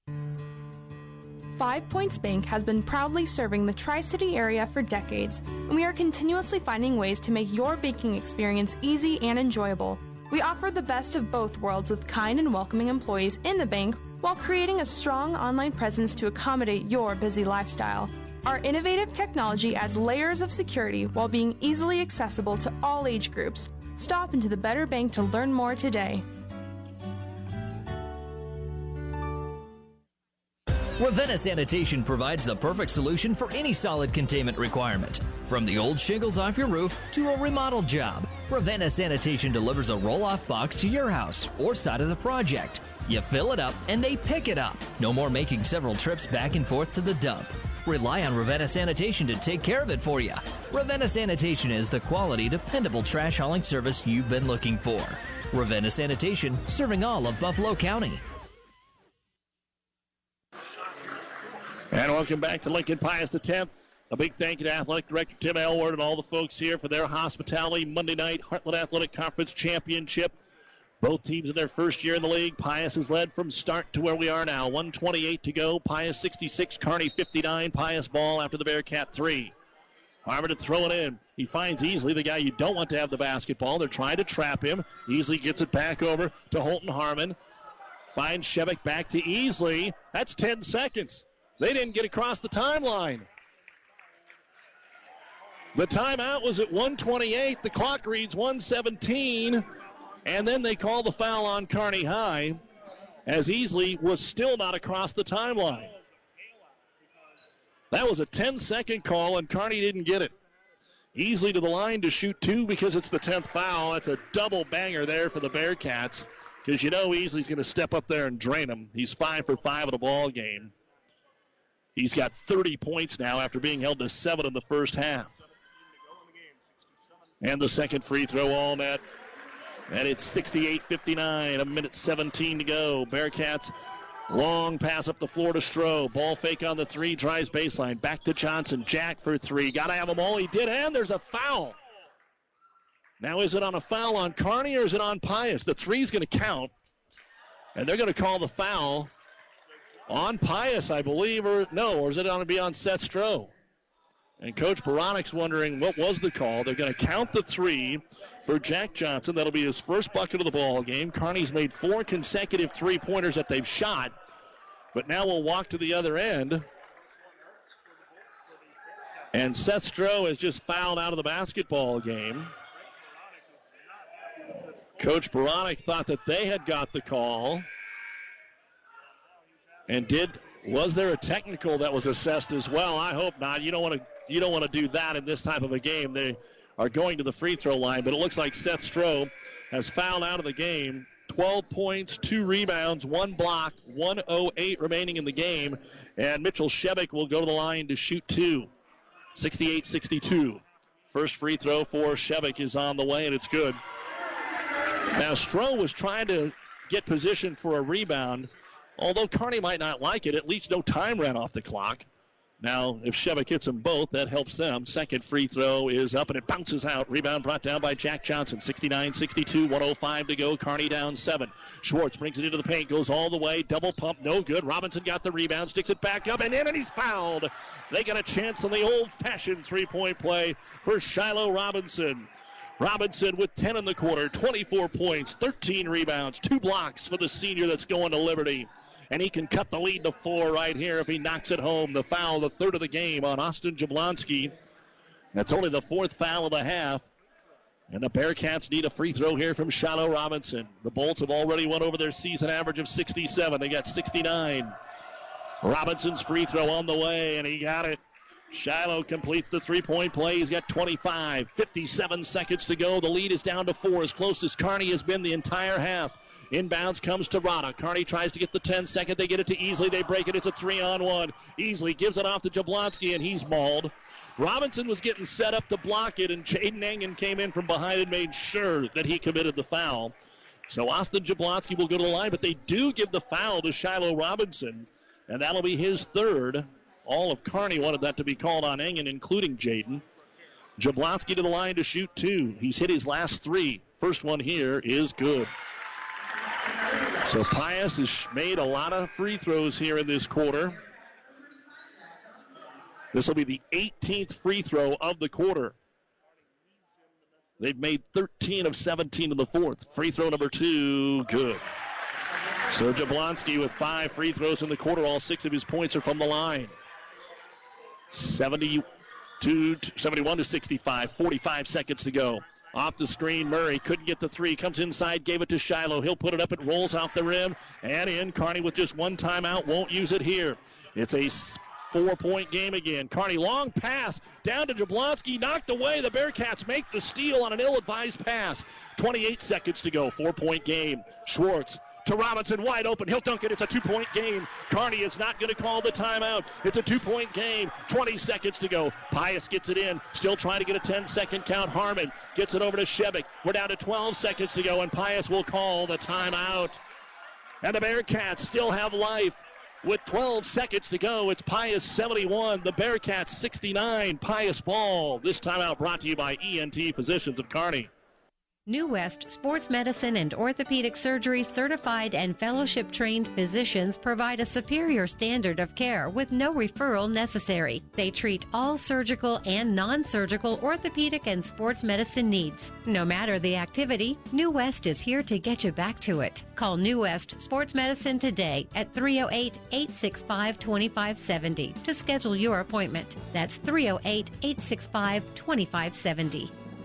Five Points Bank has been proudly serving the Tri-City area for decades, and we are continuously finding ways to make your banking experience easy and enjoyable. We offer the best of both worlds with kind and welcoming employees in the bank while creating a strong online presence to accommodate your busy lifestyle. Our innovative technology adds layers of security while being easily accessible to all age groups. Stop into the Better Bank to learn more today. Ravenna Sanitation provides the perfect solution for any solid containment requirement. From the old shingles off your roof to a remodel job, Ravenna Sanitation delivers a roll-off box to your house or side of the project. You fill it up and they pick it up. No more making several trips back and forth to the dump. Rely on Ravenna Sanitation to take care of it for you. Ravenna Sanitation is the quality, dependable trash hauling service you've been looking for. Ravenna Sanitation, serving all of Buffalo County. And welcome back to Lincoln Pius the tenth. A big thank you to Athletic Director Tim Elward and all the folks here for their hospitality. Monday night Heartland Athletic Conference Championship. Both teams in their first year in the league. Pius has led from start to where we are now. one twenty-eight to go. Pius sixty-six, Kearney fifty-nine. Pius ball after the Bearcat three. Harmon to throw it in. He finds Easley, the guy you don't want to have the basketball. They're trying to trap him. Easley gets it back over to Holton Harmon. Finds Shevick back to Easley. That's ten seconds. They didn't get across the timeline. The timeout was at one twenty-eight. The clock reads one seventeen. And then they call the foul on Kearney High as Easley was still not across the timeline. That was a ten-second call, and Kearney didn't get it. Easily to the line to shoot two because it's the tenth foul. That's a double banger there for the Bearcats because you know Easley's going to step up there and drain them. He's five for five in the ball game. He's got thirty points now after being held to seven in the first half. And the second free throw all net. And it's sixty-eight fifty-nine, a minute seventeen to go. Bearcats, long pass up the floor to Stroh. Ball fake on the three, drives baseline. Back to Johnson. Jack for three. Got to have them all. He did, and there's a foul. Now, is it on a foul on Kearney or is it on Pius? The three's going to count, and they're going to call the foul on Pius, I believe, or no, or is it going to be on Seth Stroh? And Coach Baranik's wondering what was the call. They're going to count the three for Jack Johnson. That'll be his first bucket of the ball game. Kearney's made four consecutive three-pointers that they've shot, but now we'll walk to the other end. And Seth Stroh has just fouled out of the basketball game. Coach Baranik thought that they had got the call. And did was there a technical that was assessed as well? I hope not. You don't want to you don't want to do that in this type of a game. They are going to the free throw line, but it looks like Seth Stroh has fouled out of the game. twelve points, two rebounds, one block, one oh eight remaining in the game. And Mitchell Shevick will go to the line to shoot two. sixty-eight sixty-two. First free throw for Shevick is on the way, and it's good. Now, Stroh was trying to get position for a rebound. Although Kearney might not like it, at least no time ran off the clock. Now, if Shevick hits them both, that helps them. Second free throw is up, and it bounces out. Rebound brought down by Jack Johnson. sixty-nine sixty-two, one oh five to go. Kearney down seven. Schwartz brings it into the paint, goes all the way. Double pump, no good. Robinson got the rebound, sticks it back up, and in, and he's fouled. They got a chance on the old-fashioned three-point play for Shiloh Robinson. Robinson with ten in the quarter, twenty-four points, thirteen rebounds, two blocks for the senior that's going to Liberty. And he can cut the lead to four right here if he knocks it home. The foul, the third of the game on Austin Jablonski. That's only the fourth foul of the half. And the Bearcats need a free throw here from Shiloh Robinson. The Bolts have already went over their season average of sixty-seven. They got sixty-nine. Robinson's free throw on the way, and he got it. Shiloh completes the three-point play. He's got twenty-five. fifty-seven seconds to go. The lead is down to four, as close as Kearney has been the entire half. Inbounds comes to Rada. Kearney tries to get the ten second. They get it to Easley. They break it. It's a three-on-one. Easley gives it off to Jablonski, and he's mauled. Robinson was getting set up to block it, and Jaden Engen came in from behind and made sure that he committed the foul. So Austin Jablonski will go to the line, but they do give the foul to Shiloh Robinson, and that'll be his third. All of Kearney wanted that to be called on Engen, including Jaden. Jablonski to the line to shoot two. He's hit his last three. First one here is good. So Pius has made a lot of free throws here in this quarter. This will be the eighteenth free throw of the quarter. They've made thirteen of seventeen in the fourth. Free throw number two, good. So Jablonski with five free throws in the quarter. All six of his points are from the line. seventy-two, seventy-one to sixty-five, forty-five seconds to go. Off the screen, Murray couldn't get the three. Comes inside, gave it to Shiloh. He'll put it up. It rolls off the rim and in. Kearney with just one timeout. Won't use it here. It's a four-point game again. Kearney, long pass down to Jablonski. Knocked away. The Bearcats make the steal on an ill-advised pass. twenty-eight seconds to go. Four-point game. Schwartz to Robinson, wide open. He'll dunk it. It's a two-point game. Kearney is not going to call the timeout. It's a two-point game. twenty seconds to go. Pius gets it in. Still trying to get a ten-second count. Harmon gets it over to Shevick. We're down to twelve seconds to go, and Pius will call the timeout. And the Bearcats still have life. With twelve seconds to go, it's Pius seventy-one, the Bearcats sixty-nine. Pius ball. This timeout brought to you by E N T Physicians of Kearney. New West Sports Medicine and Orthopedic Surgery certified and fellowship-trained physicians provide a superior standard of care with no referral necessary. They treat all surgical and non-surgical orthopedic and sports medicine needs. No matter the activity, New West is here to get you back to it. Call New West Sports Medicine today at three oh eight, eight six five, two five seven oh to schedule your appointment. That's three oh eight, eight six five, two five seven oh.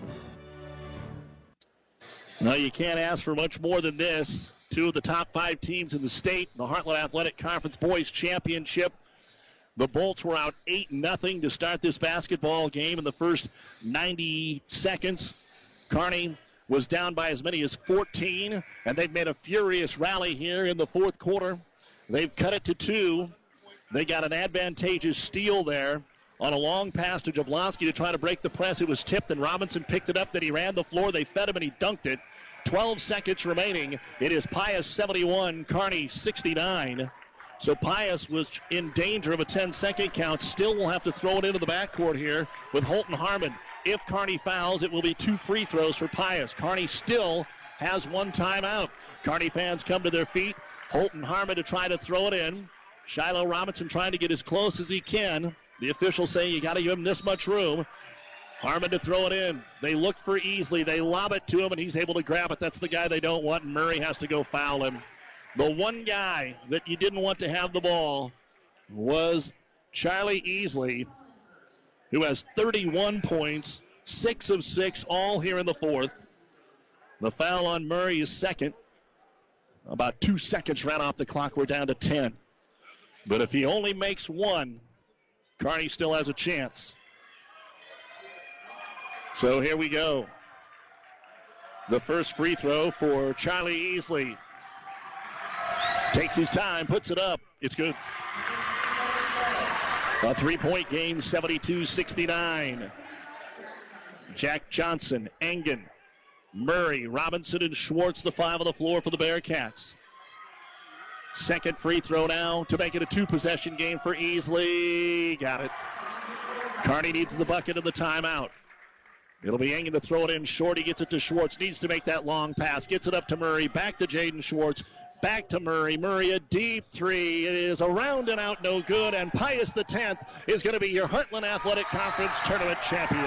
No, you can't ask for much more than this. Two of the top five teams in the state, the Heartland Athletic Conference Boys Championship. The Bolts were out eight nothing to start this basketball game in the first ninety seconds. Kearney was down by as many as fourteen, and they've made a furious rally here in the fourth quarter. They've cut it to two. They got an advantageous steal there on a long pass to Jablonski to try to break the press. It was tipped, and Robinson picked it up. Then he ran the floor. They fed him, and he dunked it. twelve seconds remaining. It is Pius seventy-one, Kearney sixty-nine. So Pius was in danger of a ten-second count. Still will have to throw it into the backcourt here with Holton Harmon. If Kearney fouls, it will be two free throws for Pius. Kearney still has one timeout. Kearney fans come to their feet. Holton Harmon to try to throw it in. Shiloh Robinson trying to get as close as he can. The official saying you got to give him this much room. Harmon to throw it in. They look for Easley. They lob it to him, and he's able to grab it. That's the guy they don't want, and Murray has to go foul him. The one guy that you didn't want to have the ball was Charlie Easley, who has thirty-one points, six of six, all here in the fourth. The foul on Murray is second. About two seconds ran off the clock. We're down to ten. But if he only makes one, Kearney still has a chance. So here we go. The first free throw for Charlie Easley. Takes his time, puts it up. It's good. A three-point game, seventy-two sixty-nine. Jack Johnson, Engen, Murray, Robinson, and Schwartz, the five on the floor for the Bearcats. Second free throw now to make it a two-possession game for Easley. Got it. Kearney needs the bucket of the timeout. It'll be Engen to throw it in short. He gets it to Schwartz. Needs to make that long pass. Gets it up to Murray. Back to Jaden Schwartz. Back to Murray. Murray, a deep three. It is around and out, no good. And Pius the tenth is going to be your Heartland Athletic Conference tournament champion.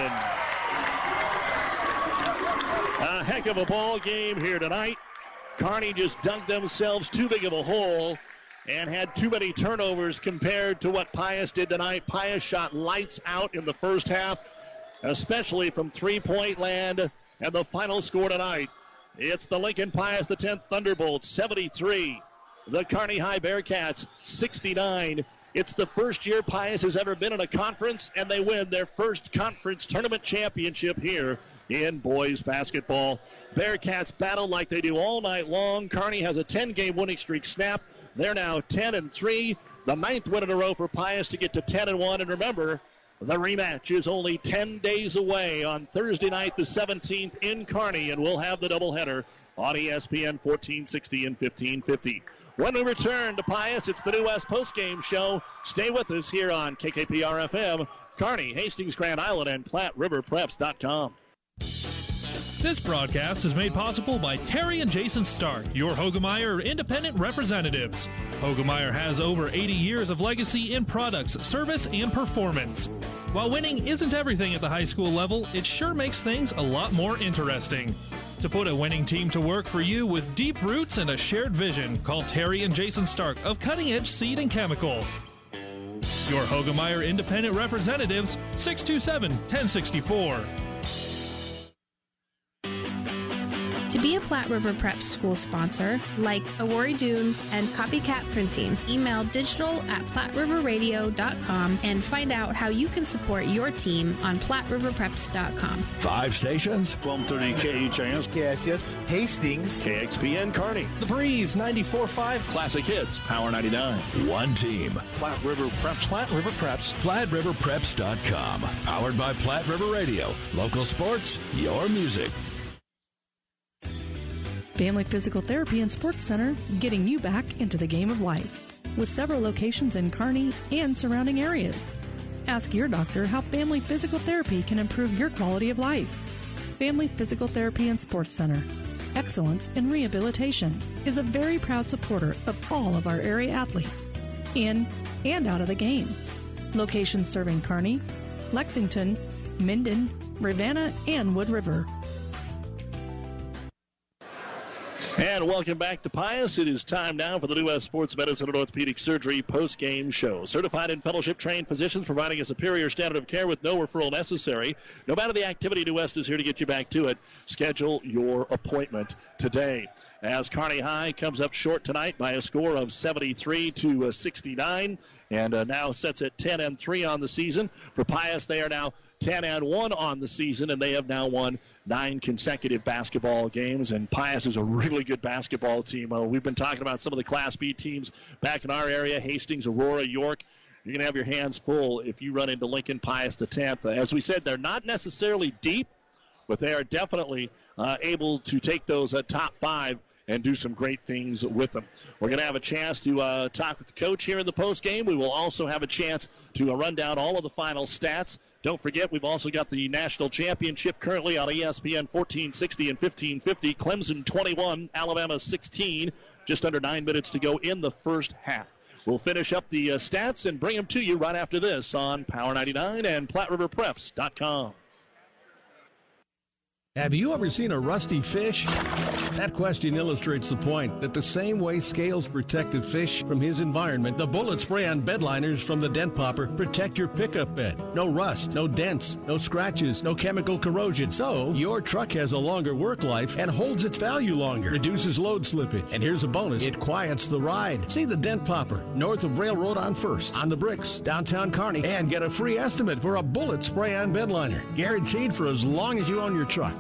A heck of a ball game here tonight. Kearney just dug themselves too big of a hole and had too many turnovers compared to what Pius did tonight. Pius shot lights out in the first half, especially from three-point land. And the final score tonight, it's the Lincoln Pius the tenth Thunderbolts, seventy-three. The Kearney High Bearcats, sixty-nine. It's the first year Pius has ever been in a conference, and they win their first conference tournament championship here in boys basketball. Bearcats battle like they do all night long. Kearney has a ten-game winning streak snap. They're now ten and three. The ninth win in a row for Pius to get to ten and one. And remember, the rematch is only ten days away on Thursday night, the seventeenth, in Kearney, and we'll have the doubleheader on E S P N fourteen sixty and fifteen fifty. When we return to Pius, it's the New West postgame show. Stay with us here on K K P R F M, Kearney, Hastings, Grand Island, and Platte River Preps dot com. This broadcast is made possible by Terry and Jason Stark, your Hogemeyer independent representatives. Hogemeyer has over eighty years of legacy in products, service, and performance. While winning isn't everything at the high school level, it sure makes things a lot more interesting. To put a winning team to work for you with deep roots and a shared vision, call Terry and Jason Stark of Cutting Edge Seed and Chemical. Your Hogemeyer independent representatives, six two seven, one oh six four. To be a Platte River Prep school sponsor, like Awori Dunes and Copycat Printing, email digital at platte river radio dot com and find out how you can support your team on platte river preps dot com. Five stations. twelve thirty K H I S. K S S. Hastings. K X P N Kearney. The Breeze ninety-four point five. Classic Hits. Power ninety-nine. One team. Platte River Preps. Platte River Preps. platte river preps dot com. Powered by Platte River Radio. Local sports, your music. Family Physical Therapy and Sports Center, getting you back into the game of life. With several locations in Kearney and surrounding areas. Ask your doctor how Family Physical Therapy can improve your quality of life. Family Physical Therapy and Sports Center. Excellence in Rehabilitation is a very proud supporter of all of our area athletes, in and out of the game. Locations serving Kearney, Lexington, Minden, Ravenna, and Wood River. And welcome back to Pius. It is time now for the New West Sports Medicine and Orthopedic Surgery post-game show. Certified and fellowship-trained physicians providing a superior standard of care with no referral necessary. No matter the activity, New West is here to get you back to it. Schedule your appointment today. As Kearney High comes up short tonight by a score of seventy-three to sixty-nine, and uh, now sets at ten and three on the season. For Pius, they are now ten and one on the season, and they have now won nine consecutive basketball games. And Pius is a really good basketball team. Uh, we've been talking about some of the Class B teams back in our area: Hastings, Aurora, York. You're going to have your hands full if you run into Lincoln Pius the tenth. Uh, as we said, they're not necessarily deep, but they are definitely uh, able to take those uh, top five and do some great things with them. We're going to have a chance to uh, talk with the coach here in the postgame. We will also have a chance to uh, run down all of the final stats. Don't forget, we've also got the national championship currently on E S P N fourteen sixty and fifteen fifty. Clemson twenty-one, Alabama sixteen. Just under nine minutes to go in the first half. We'll finish up the uh, stats and bring them to you right after this on Power ninety-nine and Platte River Preps dot com. Have you ever seen a rusty fish? That question illustrates the point that the same way Scales protected fish from his environment, the bullet spray on bed liners from the Dent Popper protect your pickup bed. No rust, no dents, no scratches, no chemical corrosion. So your truck has a longer work life and holds its value longer, reduces load slippage. And here's a bonus: it quiets the ride. See the Dent Popper north of Railroad on First, on the Bricks, downtown Kearney, and get a free estimate for a bullet spray on bed liner, guaranteed for as long as you own your truck.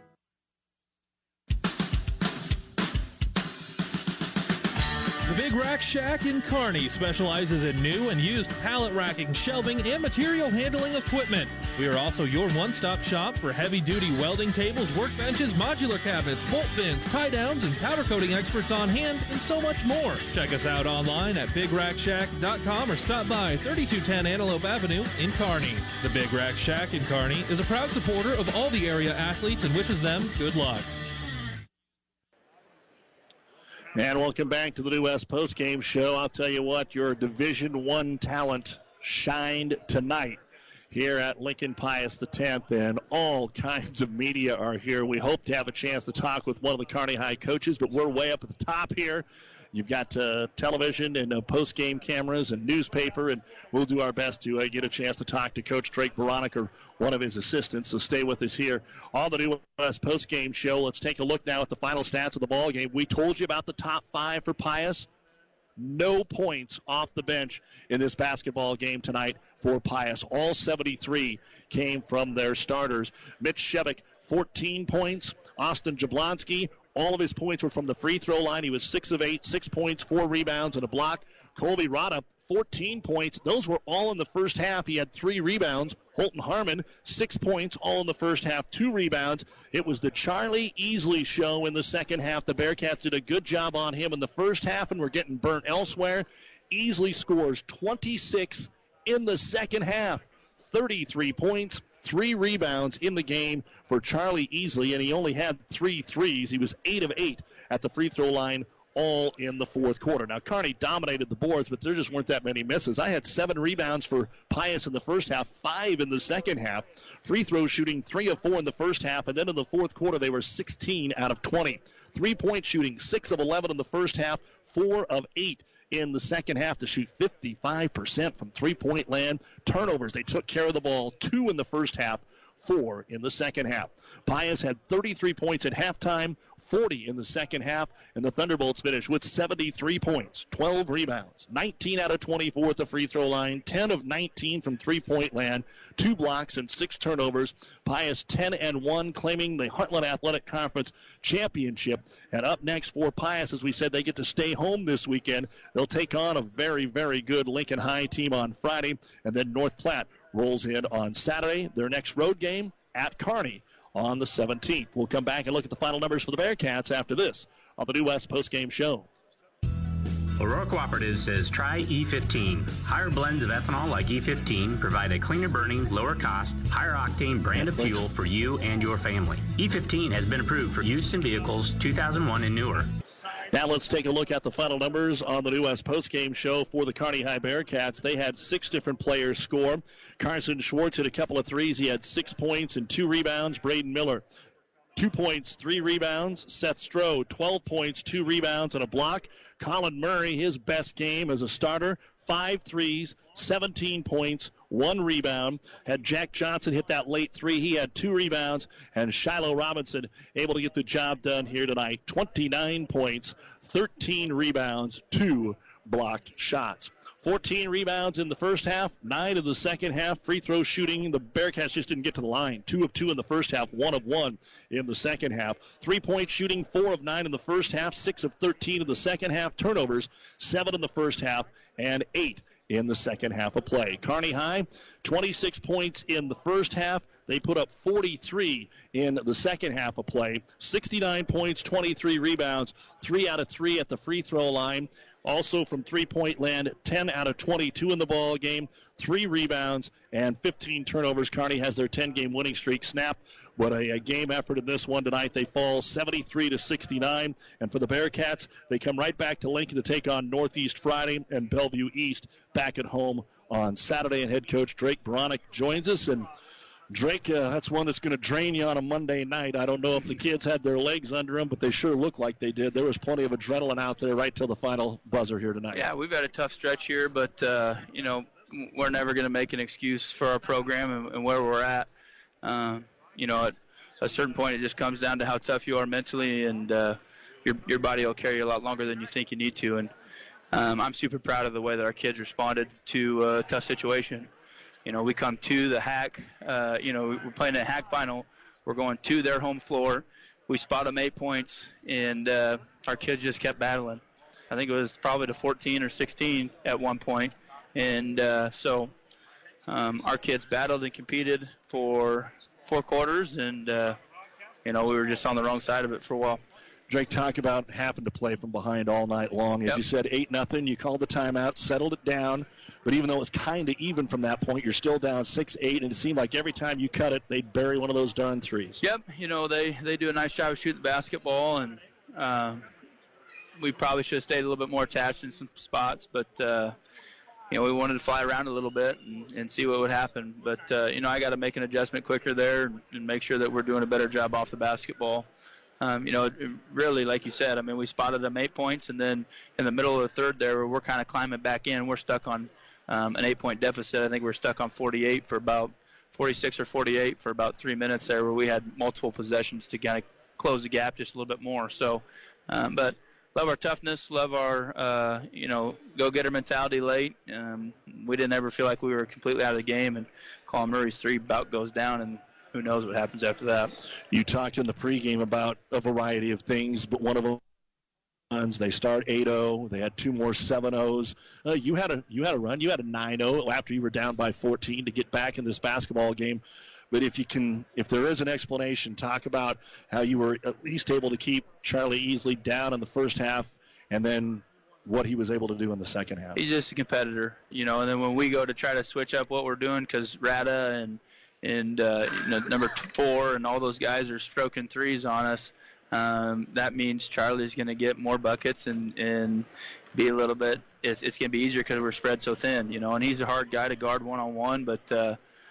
The Big Rack Shack in Kearney specializes in new and used pallet racking, shelving, and material handling equipment. We are also your one-stop shop for heavy-duty welding tables, workbenches, modular cabinets, bolt bins, tie-downs, and powder coating experts on hand, and so much more. Check us out online at big rack shack dot com or stop by thirty-two ten Antelope Avenue in Kearney. The Big Rack Shack in Kearney is a proud supporter of all the area athletes and wishes them good luck. And welcome back to the New West postgame show. I'll tell you what, your Division One talent shined tonight here at Lincoln Pius the tenth, and all kinds of media are here. We hope to have a chance to talk with one of the Kearney High coaches, but we're way up at the top here. You've got uh, television and uh, post-game cameras and newspaper, and we'll do our best to uh, get a chance to talk to Coach Drake Baranek or one of his assistants, so stay with us here on the New West post-game show. Let's take a look now at the final stats of the ball game. We told you about the top five for Pius. No points off the bench in this basketball game tonight for Pius. All seventy-three came from their starters. Mitch Shevick, fourteen points. Austin Jablonski, all of his points were from the free throw line. He was six of eight, six points, four rebounds, and a block. Colby Rada, fourteen points. Those were all in the first half. He had three rebounds. Holton Harmon, six points, all in the first half, two rebounds. It was the Charlie Easley show in the second half. The Bearcats did a good job on him in the first half, and were getting burnt elsewhere. Easley scores twenty-six in the second half, thirty-three points, three rebounds in the game for Charlie Easley, and he only had three threes. He was eight of eight at the free throw line, all in the fourth quarter. Now, Kearney dominated the boards, but there just weren't that many misses. I had seven rebounds for Pius in the first half, five in the second half. Free throw shooting, three of four in the first half, and then in the fourth quarter, they were sixteen out of twenty. Three-point shooting, six of eleven in the first half, four of eight in the second half to shoot fifty-five percent from three-point land. Turnovers, they took care of the ball, two in the first half, four in the second half. Pius had thirty-three points at halftime, forty in the second half, and the Thunderbolts finished with seventy-three points, twelve rebounds, nineteen out of twenty-four at the free throw line, ten of nineteen from three-point land, two blocks and six turnovers. Pius ten and one, claiming the Heartland Athletic Conference championship. And up next for Pius, as we said, they get to stay home this weekend. They'll take on a very, very good Lincoln High team on Friday, and then North Platte rolls in on Saturday. Their next road game at Kearney on the seventeenth. We'll come back and look at the final numbers for the Bearcats after this on the New West postgame show. Aurora Cooperative says try E fifteen. Higher blends of ethanol like E fifteen provide a cleaner burning, lower cost, higher octane brand of fuel for you and your family. E fifteen has been approved for use in vehicles two thousand one and newer. Now let's take a look at the final numbers on the New West postgame show for the Kearney High Bearcats. They had six different players score. Carson Schwartz hit a couple of threes. He had six points and two rebounds. Braden Miller two points, three rebounds. Seth Stroh, twelve points, two rebounds, and a block. Colin Murray, his best game as a starter, five threes, seventeen points, one rebound. Had Jack Johnson hit that late three, he had two rebounds. And Shiloh Robinson able to get the job done here tonight. twenty-nine points, thirteen rebounds, two blocked shots. fourteen rebounds in the first half, nine in the second half. Free throw shooting, the Bearcats just didn't get to the line. Two of two in the first half, one of one in the second half. Three-point shooting, four of nine in the first half, six of thirteen in the second half. Turnovers, seven in the first half, and eight in the second half of play. Kearney High, twenty-six points in the first half. They put up forty-three in the second half of play. sixty-nine points, twenty-three rebounds, three out of three at the free throw line. Also from three-point land, ten out of twenty-two in the ball game, three rebounds, and fifteen turnovers. Kearney has their ten-game winning streak snapped. What a, a game effort in this one tonight. They fall seventy-three to sixty-nine. And for the Bearcats, they come right back to Lincoln to take on Northeast Friday and Bellevue East back at home on Saturday. And head coach Drake Beranek joins us. And Drake, uh, that's one that's going to drain you on a Monday night. I don't know if the kids had their legs under them, but they sure look like they did. There was plenty of adrenaline out there right till the final buzzer here tonight. Yeah, we've had a tough stretch here, but, uh, you know, we're never going to make an excuse for our program and, and where we're at. Um, you know, at a certain point it just comes down to how tough you are mentally, and uh, your, your body will carry you a lot longer than you think you need to. And um, I'm super proud of the way that our kids responded to a tough situation. You know, we come to the H A C, uh, you know, we're playing a H A C final. We're going to their home floor. We spot them eight points, and uh, our kids just kept battling. I think it was probably to fourteen or sixteen at one point. And uh, so um, our kids battled and competed for four quarters, and, uh, you know, we were just on the wrong side of it for a while. Drake, talk about having to play from behind all night long. As yep. you said, eight nothing. You called the timeout, settled it down. But even though it was kind of even from that point, you're still down six eight, and it seemed like every time you cut it, they'd bury one of those darn threes. Yep. You know, they, they do a nice job of shooting the basketball, and uh, we probably should have stayed a little bit more attached in some spots. But, uh, you know, we wanted to fly around a little bit and, and see what would happen. But, uh, you know, I got to make an adjustment quicker there and make sure that we're doing a better job off the basketball. Um, you know, really, like you said, I mean, we spotted them eight points, and then in the middle of the third there, we're kind of climbing back in. We're stuck on um, an eight-point deficit. I think we're stuck on forty-eight for about forty-six or forty-eight for about three minutes there, where we had multiple possessions to kind of close the gap just a little bit more. So, um, but love our toughness, love our, uh, you know, go-getter mentality late. Um, we didn't ever feel like we were completely out of the game, and Colin Murray's three bout goes down, and who knows what happens after that. You talked in the pregame about a variety of things, but one of them, they start eight oh. They had two more seven ohs. Uh, you had a you had a run. You had a nine oh after you were down by fourteen to get back in this basketball game. But if you can, if there is an explanation, talk about how you were at least able to keep Charlie Easley down in the first half, and then what he was able to do in the second half. He's just a competitor, you know. And then when we go to try to switch up what we're doing, because Rada and and uh, you know, number four and all those guys are stroking threes on us, um, that means Charlie's going to get more buckets and, and be a little bit – it's, it's going to be easier because we're spread so thin, you know. And he's a hard guy to guard one-on-one, but, uh,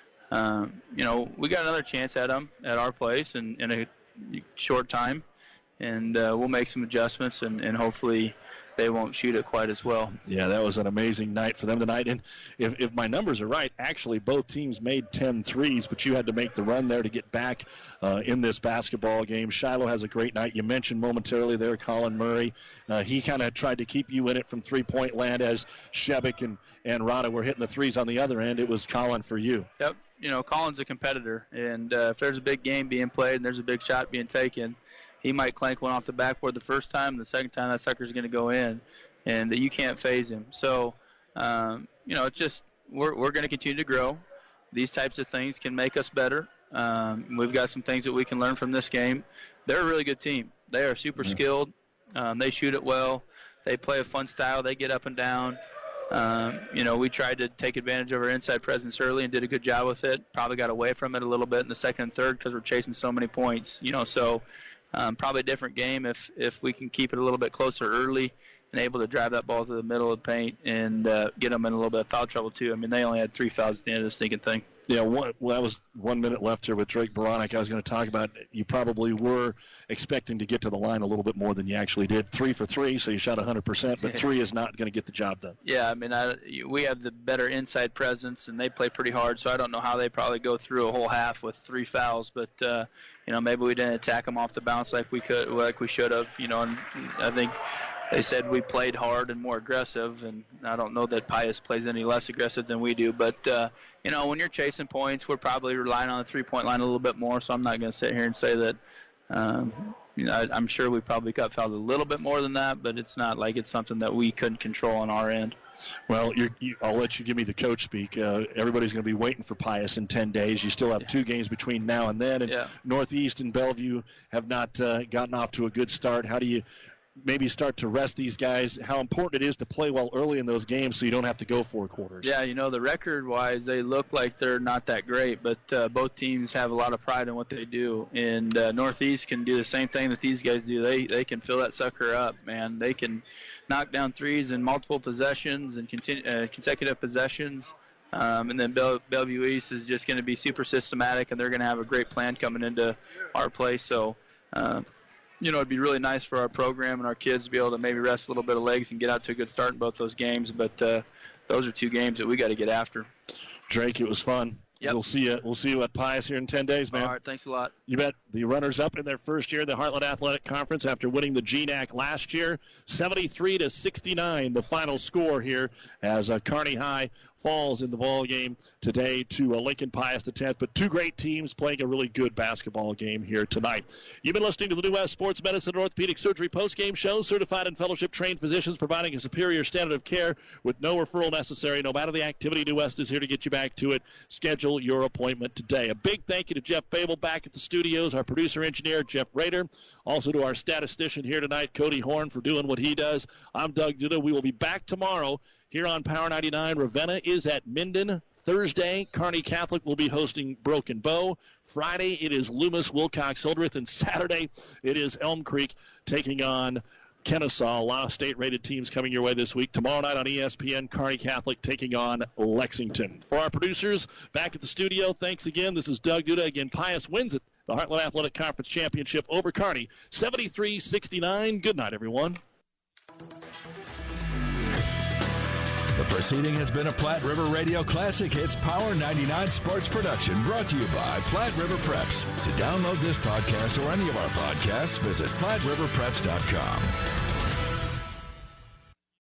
um, you know, we got another chance at him at our place in, in a short time, and uh, we'll make some adjustments, and, and hopefully – they won't shoot it quite as well. Yeah, that was an amazing night for them tonight. And if, if my numbers are right, actually both teams made ten threes, but you had to make the run there to get back uh, in this basketball game. Shiloh has a great night. You mentioned momentarily there Colin Murray. Uh, he kind of tried to keep you in it from three-point land as Shebek and, and Rada were hitting the threes on the other end. It was Colin for you. Yep. You know, Colin's a competitor, and uh, if there's a big game being played and there's a big shot being taken, he might clank one off the backboard the first time, and the second time that sucker's going to go in, and you can't phase him. So, um, you know, it's just we're we're going to continue to grow. These types of things can make us better. Um, we've got some things that we can learn from this game. They're a really good team. They are super mm-hmm. skilled. Um, they shoot it well. They play a fun style. They get up and down. Um, you know, we tried to take advantage of our inside presence early and did a good job with it. Probably got away from it a little bit in the second and third because we're chasing so many points. You know, so. Um, probably a different game if, if we can keep it a little bit closer early and able to drive that ball to the middle of the paint and uh, get them in a little bit of foul trouble too. I mean, they only had three fouls at the end of the stinking thing. Yeah, one, well, that was one minute left here with Drake Beranek. I was going to talk about you probably were expecting to get to the line a little bit more than you actually did. Three for three, so you shot one hundred percent, but three is not going to get the job done. Yeah, I mean, I, we have the better inside presence, and they play pretty hard, so I don't know how they probably go through a whole half with three fouls, but, uh, you know, maybe we didn't attack them off the bounce like we could, like we should have, you know, and I think they said we played hard and more aggressive, and I don't know that Pius plays any less aggressive than we do. But, uh, you know, when you're chasing points, we're probably relying on the three-point line a little bit more, so I'm not going to sit here and say that, um, you know, I, I'm sure we probably got fouled a little bit more than that, but it's not like it's something that we couldn't control on our end. Well, you're, you, I'll let you give me the coach speak. Uh, everybody's going to be waiting for Pius in ten days. You still have yeah. two games between now and then, and yeah. Northeast and Bellevue have not uh, gotten off to a good start. How do you maybe start to rest these guys? How important it is to play well early in those games so you don't have to go four quarters? Yeah, you know, the record-wise, they look like they're not that great, but uh, both teams have a lot of pride in what they do. And uh, Northeast can do the same thing that these guys do. They they can fill that sucker up, man. They can knock down threes in multiple possessions and continue, uh, consecutive possessions. Um, and then Bell, Bellevue East is just going to be super systematic, and they're going to have a great plan coming into our place. So, uh, you know, it'd be really nice for our program and our kids to be able to maybe rest a little bit of legs and get out to a good start in both those games. But uh, those are two games that we got to get after. Drake, it was fun. Yep. We'll see you. We'll see you at Pius here in ten days, man. All right, thanks a lot. You bet. The runners-up in their first year, the Heartland Athletic Conference, after winning the G NAC last year, seventy-three to sixty-nine, the final score here as uh, Kearney High falls in the ball game today to uh, Lincoln Pius the tenth. But two great teams playing a really good basketball game here tonight. You've been listening to the New West Sports Medicine and Orthopedic Surgery postgame show. Certified and fellowship-trained physicians providing a superior standard of care with no referral necessary. No matter the activity, New West is here to get you back to it. Schedule your appointment today. A big thank you to Jeff Babel back at the studios, our producer-engineer, Jeff Rader. Also to our statistician here tonight, Cody Horn, for doing what he does. I'm Doug Duda. We will be back tomorrow here on Power ninety-nine. Ravenna is at Minden. Thursday, Kearney Catholic will be hosting Broken Bow. Friday, it is Loomis Wilcox Hildreth. And Saturday, it is Elm Creek taking on Kennesaw. A lot of state-rated teams coming your way this week. Tomorrow night on E S P N, Kearney Catholic taking on Lexington. For our producers back at the studio, thanks again. This is Doug Duda. Again, Pius wins it. The Heartland Athletic Conference Championship over Kearney, seventy-three sixty-nine. Good night, everyone. The proceeding has been a Platte River Radio Classic Hits Power ninety-nine sports production brought to you by Platte River Preps. To download this podcast or any of our podcasts, visit Platte River Preps dot com.